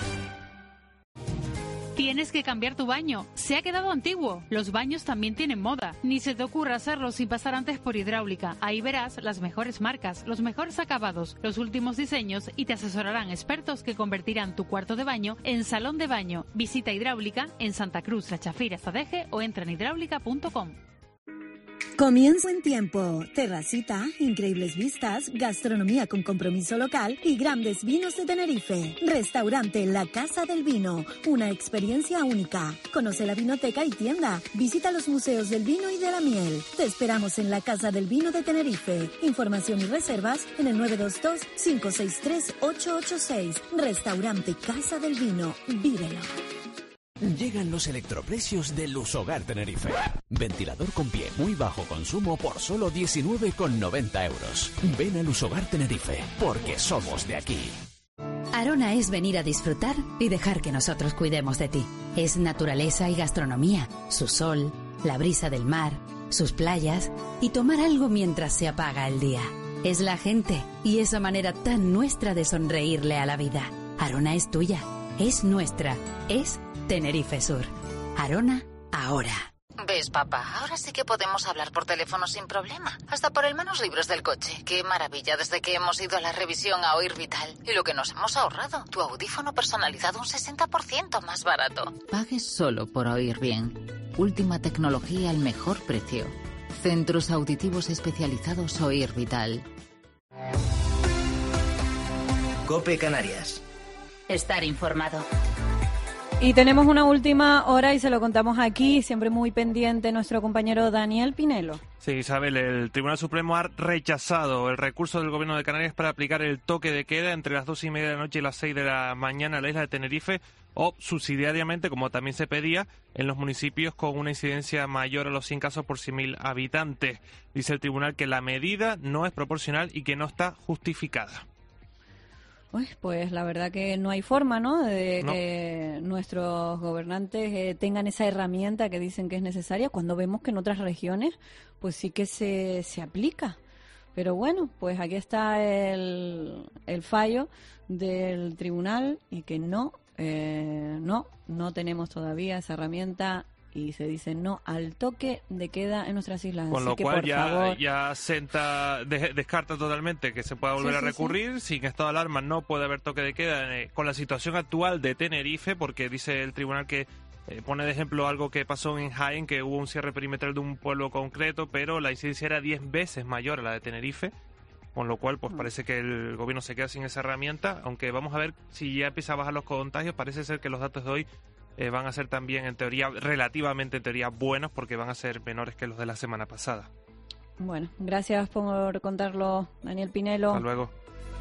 Tienes que cambiar tu baño. Se ha quedado antiguo. Los baños también tienen moda. Ni se te ocurra hacerlo sin pasar antes por Hidráulica. Ahí verás las mejores marcas, los mejores acabados, los últimos diseños y te asesorarán expertos que convertirán tu cuarto de baño en salón de baño. Visita Hidráulica en Santa Cruz, La Chafira, Zadeje o entra en hidráulica.com. Comienzo en tiempo, terracita, increíbles vistas, gastronomía con compromiso local y grandes vinos de Tenerife. Restaurante La Casa del Vino, una experiencia única. Conoce la vinoteca y tienda. Visita los museos del vino y de la miel. Te esperamos en La Casa del Vino de Tenerife. Información y reservas en el 922-563-886. Restaurante Casa del Vino. Vívelo. Llegan los electroprecios de Lusogar Tenerife. Ventilador con pie, muy bajo consumo por solo 19,90 euros. Ven a Lusogar Tenerife, porque somos de aquí. Arona es venir a disfrutar y dejar que nosotros cuidemos de ti. Es naturaleza y gastronomía, su sol, la brisa del mar, sus playas y tomar algo mientras se apaga el día. Es la gente y esa manera tan nuestra de sonreírle a la vida. Arona es tuya, es nuestra, es Tenerife Sur. Arona, ahora. ¿Ves, papá? Ahora sí que podemos hablar por teléfono sin problema. Hasta por el manos libres del coche. Qué maravilla desde que hemos ido a la revisión a Oír Vital. Y lo que nos hemos ahorrado. Tu audífono personalizado un 60% más barato. Pagues solo por oír bien. Última tecnología al mejor precio. Centros auditivos especializados Oír Vital. COPE Canarias. Estar informado. Y tenemos una última hora y se lo contamos aquí, siempre muy pendiente nuestro compañero Daniel Pinelo. Sí, Isabel, el Tribunal Supremo ha rechazado el recurso del Gobierno de Canarias para aplicar el toque de queda entre las 2:30 de la noche y las 6 de la mañana en la isla de Tenerife, o subsidiariamente, como también se pedía, en los municipios con una incidencia mayor a los 100 casos por 100.000 habitantes. Dice el tribunal que la medida no es proporcional y que no está justificada. Pues la verdad que no hay forma, ¿no?, de que nuestros gobernantes tengan esa herramienta que dicen que es necesaria, cuando vemos que en otras regiones pues sí que se aplica. Pero bueno, pues aquí está el fallo del tribunal y que no tenemos todavía esa herramienta y se dice no al toque de queda en nuestras islas. Con Así lo que, cual por favor, ya descarta totalmente que se pueda volver a recurrir. Sin estado de alarma no puede haber toque de queda con la situación actual de Tenerife, porque dice el tribunal que pone de ejemplo algo que pasó en Jaén, que hubo un cierre perimetral de un pueblo concreto, pero la incidencia era 10 veces mayor a la de Tenerife. Con lo cual, pues parece que el gobierno se queda sin esa herramienta, aunque vamos a ver si ya empieza a bajar los contagios. Parece ser que los datos de hoy van a ser también, en teoría, relativamente en teoría buenos, porque van a ser menores que los de la semana pasada. Bueno, gracias por contarlo, Daniel Pinelo. Hasta luego.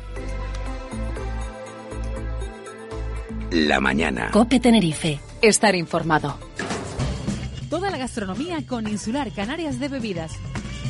La mañana. COPE Tenerife. Estar informado. Toda la gastronomía con Insular Canarias de Bebidas.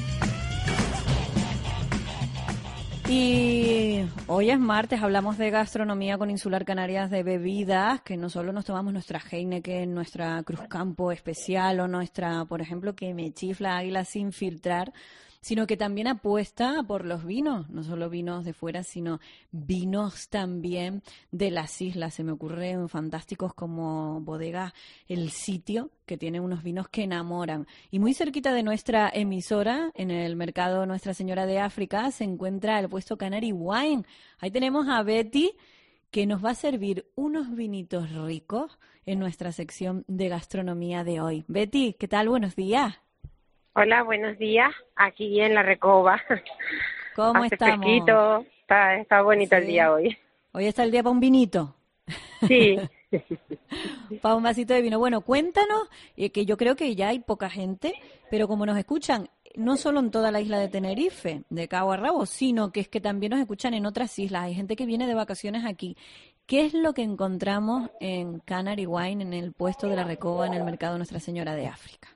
Y hoy es martes, hablamos de gastronomía con Insular Canarias de Bebidas, que no solo nos tomamos nuestra Heineken, nuestra Cruzcampo especial o nuestra, por ejemplo, que me chifla Águila sin filtrar, sino que también apuesta por los vinos, no solo vinos de fuera, sino vinos también de las islas. Se me ocurren fantásticos como Bodega El Sitio, que tiene unos vinos que enamoran. Y muy cerquita de nuestra emisora, en el mercado Nuestra Señora de África, se encuentra el puesto Canary Wine. Ahí tenemos a Betty, que nos va a servir unos vinitos ricos en nuestra sección de gastronomía de hoy. Betty, ¿qué tal? Buenos días. Hola, buenos días. Aquí en La Recoba. ¿Cómo Hace estamos? fresquito. Está bonito el día hoy. Hoy está el día para un vinito. Sí. Para un vasito de vino. Bueno, cuéntanos, que yo creo que ya hay poca gente, pero como nos escuchan no solo en toda la isla de Tenerife, de cabo a rabo, sino que es que también nos escuchan en otras islas. Hay gente que viene de vacaciones aquí. ¿Qué es lo que encontramos en Canary Wine, en el puesto de la Recoba, en el mercado Nuestra Señora de África?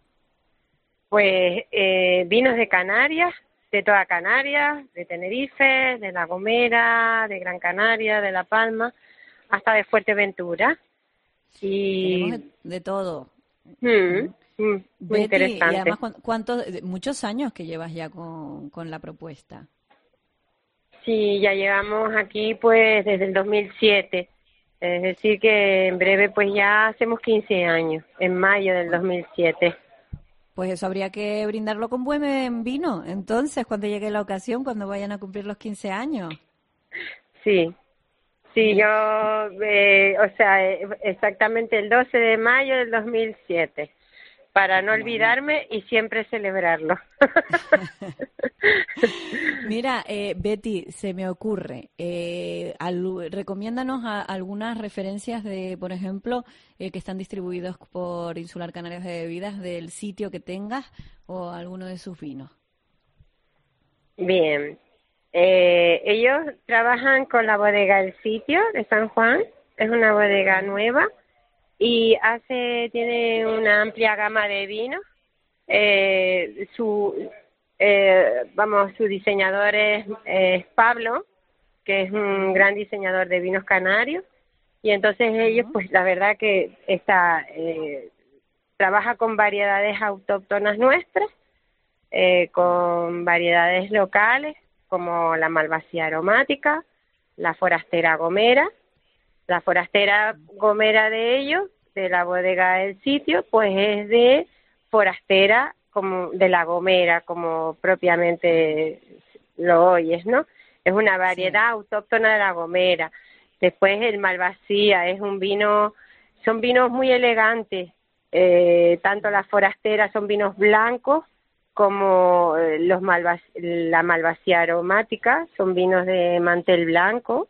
Pues vinos de Canarias, de toda Canarias, de Tenerife, de La Gomera, de Gran Canaria, de La Palma, hasta de Fuerteventura. Y tenemos de todo. Muy Betty, interesante. Y además, muchos años que llevas ya con la propuesta. Sí, ya llevamos aquí pues desde el 2007. Es decir que en breve pues ya hacemos 15 años, en mayo del 2007. Pues eso habría que brindarlo con buen vino, entonces, cuando llegue la ocasión, cuando vayan a cumplir los 15 años. Sí, yo, exactamente el 12 de mayo del 2007, para no olvidarme y siempre celebrarlo. Mira, Betty, se me ocurre, recomiéndanos algunas referencias de, por ejemplo, que están distribuidos por Insular Canarias de Bebidas, del sitio que tengas o alguno de sus vinos. Bien, ellos trabajan con la bodega El Sitio de San Juan, es una bodega nueva y tiene una amplia gama de vinos. Su diseñador es Pablo, que es un gran diseñador de vinos canarios, y entonces ellos, pues la verdad que trabaja con variedades autóctonas nuestras, con variedades locales, como la malvasía aromática, la forastera gomera. La forastera gomera de ellos, de la bodega El Sitio, pues es de forastera, como de La Gomera, como propiamente lo oyes, ¿no? Es una variedad autóctona de La Gomera. Después el Malvasía es un vino, son vinos muy elegantes, tanto las forasteras son vinos blancos como la Malvasía aromática, son vinos de mantel blanco,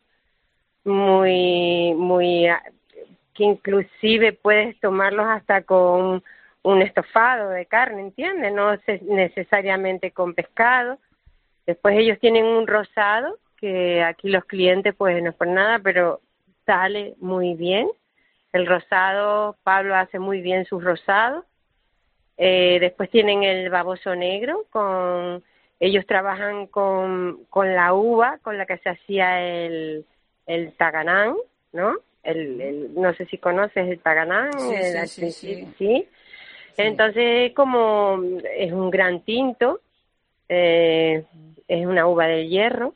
que inclusive puedes tomarlos hasta con un estofado de carne, ¿entiendes? No necesariamente con pescado. Después ellos tienen un rosado, que aquí los clientes pues no es por nada, pero sale muy bien. El rosado, Pablo hace muy bien sus rosados. Después tienen el baboso negro, ellos trabajan con la uva con la que se hacía el taganán, ¿no? No sé si conoces el taganán. Sí. Entonces, como es un gran tinto, es una uva del hierro,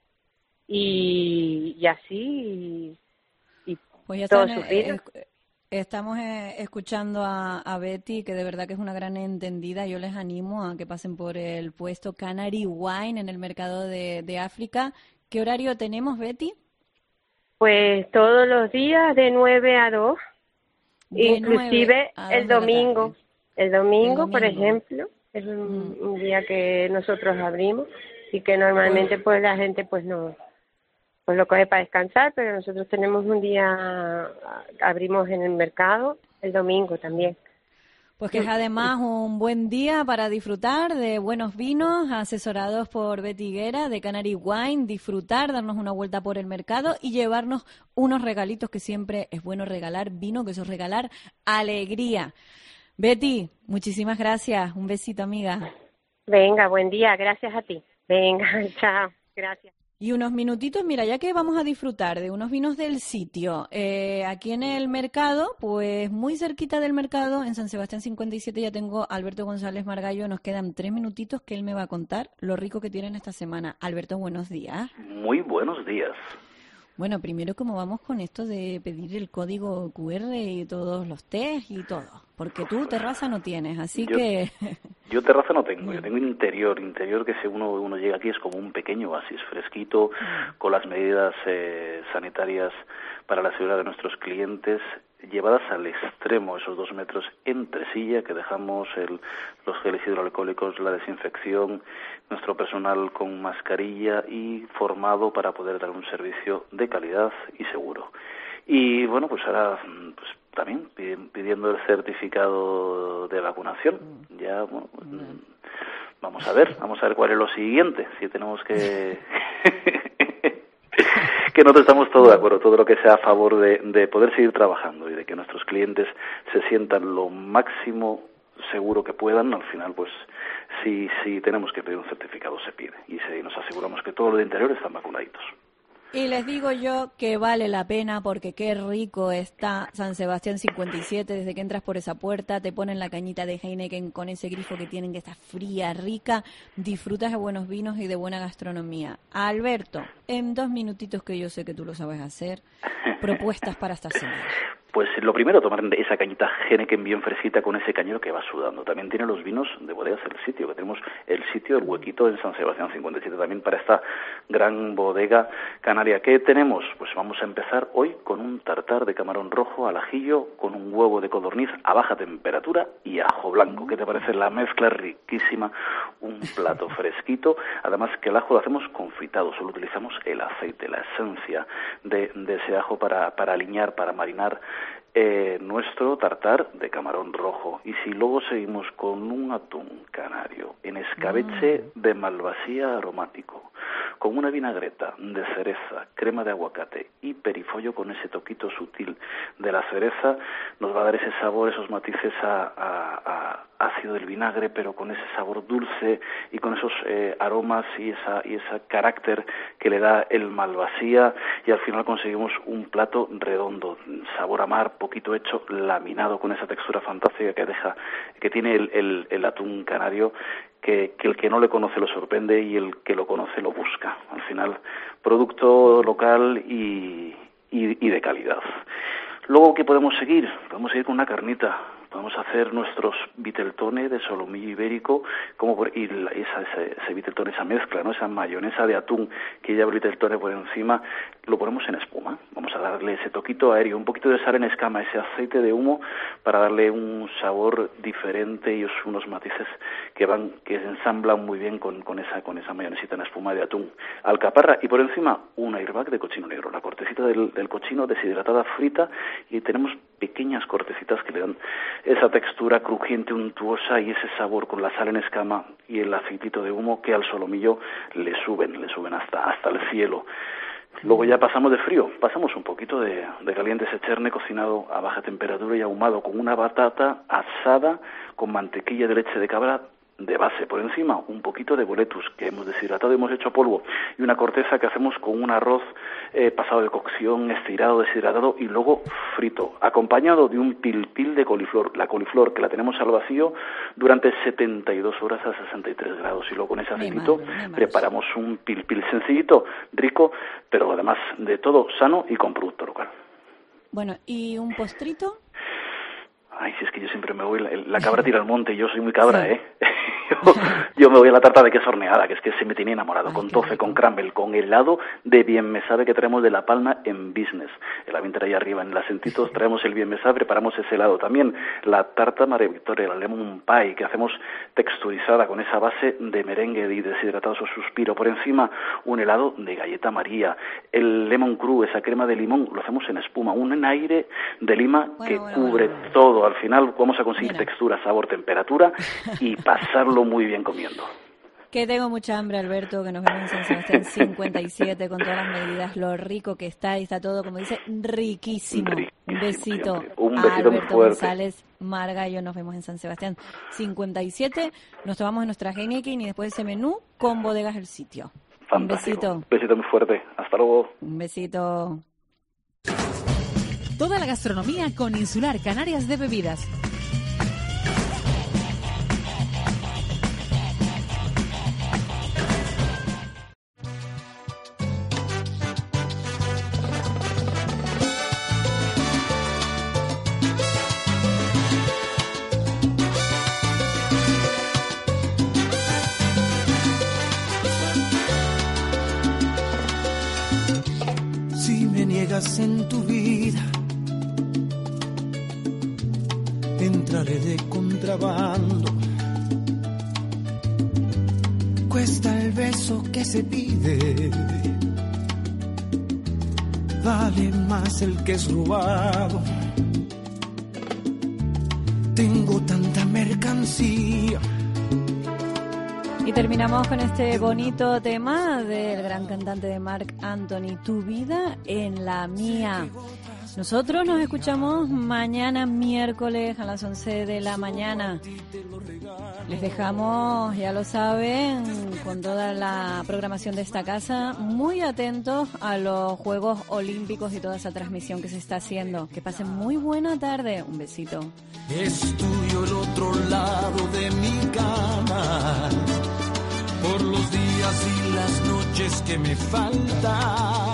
y así, y pues ya todos sus vinos. Estamos escuchando a Betty, que de verdad que es una gran entendida. Yo les animo a que pasen por el puesto Canary Wine en el mercado de África. ¿Qué horario tenemos, Betty? Pues todos los días de 9 a 2, inclusive el domingo. El domingo, por ejemplo, es un día que nosotros abrimos y que normalmente pues la gente pues no pues lo coge para descansar, pero nosotros tenemos un día, abrimos en el mercado el domingo también. Pues que es además un buen día para disfrutar de buenos vinos, asesorados por Betty Higuera de Canary Wine, disfrutar, darnos una vuelta por el mercado y llevarnos unos regalitos, que siempre es bueno regalar vino, que eso es regalar alegría. Betty, muchísimas gracias, un besito, amiga. Venga, buen día, gracias a ti. Venga, chao, gracias. Y unos minutitos, mira, ya que vamos a disfrutar de unos vinos del sitio, aquí en el mercado, pues muy cerquita del mercado, en San Sebastián 57, ya tengo a Alberto González Margallo. Nos quedan 3 minutitos que él me va a contar lo rico que tienen esta semana. Alberto, buenos días. Muy buenos días. Bueno, primero, ¿cómo vamos con esto de pedir el código QR y todos los test y todo? Porque tú terraza no tienes, así que... Yo terraza no tengo, yo tengo interior que según uno llega aquí es como un pequeño oasis, fresquito, con las medidas sanitarias para la seguridad de nuestros clientes, llevadas al extremo, esos 2 metros entre silla, que dejamos los geles hidroalcohólicos, la desinfección, nuestro personal con mascarilla y formado para poder dar un servicio de calidad y seguro. Y bueno, pues ahora pues también pidiendo el certificado de vacunación. Ya, bueno, Vamos a ver cuál es lo siguiente, si tenemos que... que nosotros estamos todos de acuerdo, todo lo que sea a favor de poder seguir trabajando y de que nuestros clientes se sientan lo máximo seguro que puedan. Al final, pues, si tenemos que pedir un certificado, se pide, y nos aseguramos que todos los de interior están vacunaditos. Y les digo yo que vale la pena, porque qué rico está San Sebastián 57. Desde que entras por esa puerta te ponen la cañita de Heineken con ese grifo que tienen, que está fría, rica. Disfrutas de buenos vinos y de buena gastronomía. Alberto, en 2 minutitos, que yo sé que tú lo sabes hacer, propuestas para esta semana. Pues lo primero, tomar esa cañita Heineken bien fresquita con ese cañero que va sudando. También tiene los vinos de Bodegas El Sitio, que tenemos el sitio, el huequito en San Sebastián 57 también para esta gran bodega canaria. ¿Qué tenemos? Pues vamos a empezar hoy con un tartar de camarón rojo al ajillo, con un huevo de codorniz a baja temperatura y ajo blanco. ¿Qué te parece la mezcla riquísima? Un plato fresquito. Además que el ajo lo hacemos confitado, solo utilizamos el aceite, la esencia de ese ajo para aliñar, para marinar nuestro tartar de camarón rojo. Y si luego seguimos con un atún canario en escabeche de malvasía aromático, con una vinagreta de cereza, crema de aguacate y perifollo con ese toquito sutil de la cereza, nos va a dar ese sabor, esos matices a ácido del vinagre, pero con ese sabor dulce y con esos aromas y ese carácter que le da el malvasía, y al final conseguimos un plato redondo, sabor a mar, poquito hecho, laminado, con esa textura fantástica que tiene el atún canario, que el que no le conoce lo sorprende y el que lo conoce lo busca. Al final, producto local y de calidad. Luego, ¿qué podemos seguir? Podemos seguir con una carnita. Podemos hacer nuestros viteltones de solomillo ibérico, ese viteltone, esa mezcla, ¿no? Esa mayonesa de atún que lleva el viteltone por encima, lo ponemos en espuma. Vamos a darle ese toquito aéreo, un poquito de sal en escama, ese aceite de humo, para darle un sabor diferente y unos matices que ensamblan muy bien con esa mayonesita en espuma de atún. Alcaparra, y por encima un airbag de cochino negro, la cortecita del cochino deshidratada, frita, y tenemos pequeñas cortecitas que le dan esa textura crujiente, untuosa, y ese sabor con la sal en escama y el aceitito de humo que al solomillo le suben hasta el cielo. Luego ya pasamos de frío, pasamos un poquito de caliente, ese cherne cocinado a baja temperatura y ahumado con una batata asada con mantequilla de leche de cabra de base. Por encima un poquito de boletus que hemos deshidratado y hemos hecho polvo, y una corteza que hacemos con un arroz pasado de cocción, estirado, deshidratado y luego frito, acompañado de un pilpil de coliflor. La coliflor que la tenemos al vacío durante 72 horas a 63 grados, y luego con ese aceitito preparamos un pilpil sencillito, rico, pero además de todo sano y con producto local. Bueno, ¿y un postrito? Ay, si es que yo siempre me voy, la cabra tira al monte, y yo soy muy cabra, ¿eh? Yo me voy a la tarta de queso horneada, que es que se me tiene enamorado, con tofe, con crumble, con helado de bien me sabe que traemos de La Palma en Business. En la vintera ahí arriba, en el Asentitos, traemos el bien me sabe, preparamos ese helado. También la tarta María Victoria, la lemon pie, que hacemos texturizada con esa base de merengue y deshidratados o suspiro. Por encima, un helado de galleta María. El lemon cru, esa crema de limón, lo hacemos en espuma. Un aire de lima que cubre todo. Al final vamos a conseguir textura, sabor, temperatura y pasarlo muy bien comiendo. Que tengo mucha hambre, Alberto, que nos vemos en San Sebastián 57 con todas las medidas, lo rico que está, y está todo, como dice, riquísimo. Un besito. Un besito Alberto muy fuerte. González Marga y yo nos vemos en San Sebastián 57. Nos tomamos nuestra Heineken y después ese menú con Bodegas El Sitio. Fantástico. Un besito. Un besito muy fuerte. Hasta luego. Un besito. Toda la gastronomía con Insular Canarias de Bebidas. Si me niegas en tu vida, entraré de contrabando. Cuesta el beso que se pide, vale más el que es robado. Tengo tanta mercancía Y terminamos con este bonito tema del gran cantante de Marc Anthony, Tu vida en la mía. Nosotros nos escuchamos mañana miércoles a las 11 de la mañana. Les dejamos, ya lo saben, con toda la programación de esta casa, muy atentos a los Juegos Olímpicos y toda esa transmisión que se está haciendo. Que pasen muy buena tarde. Un besito. Es tuyo el otro lado de mi cama, por los días y las noches que me faltan.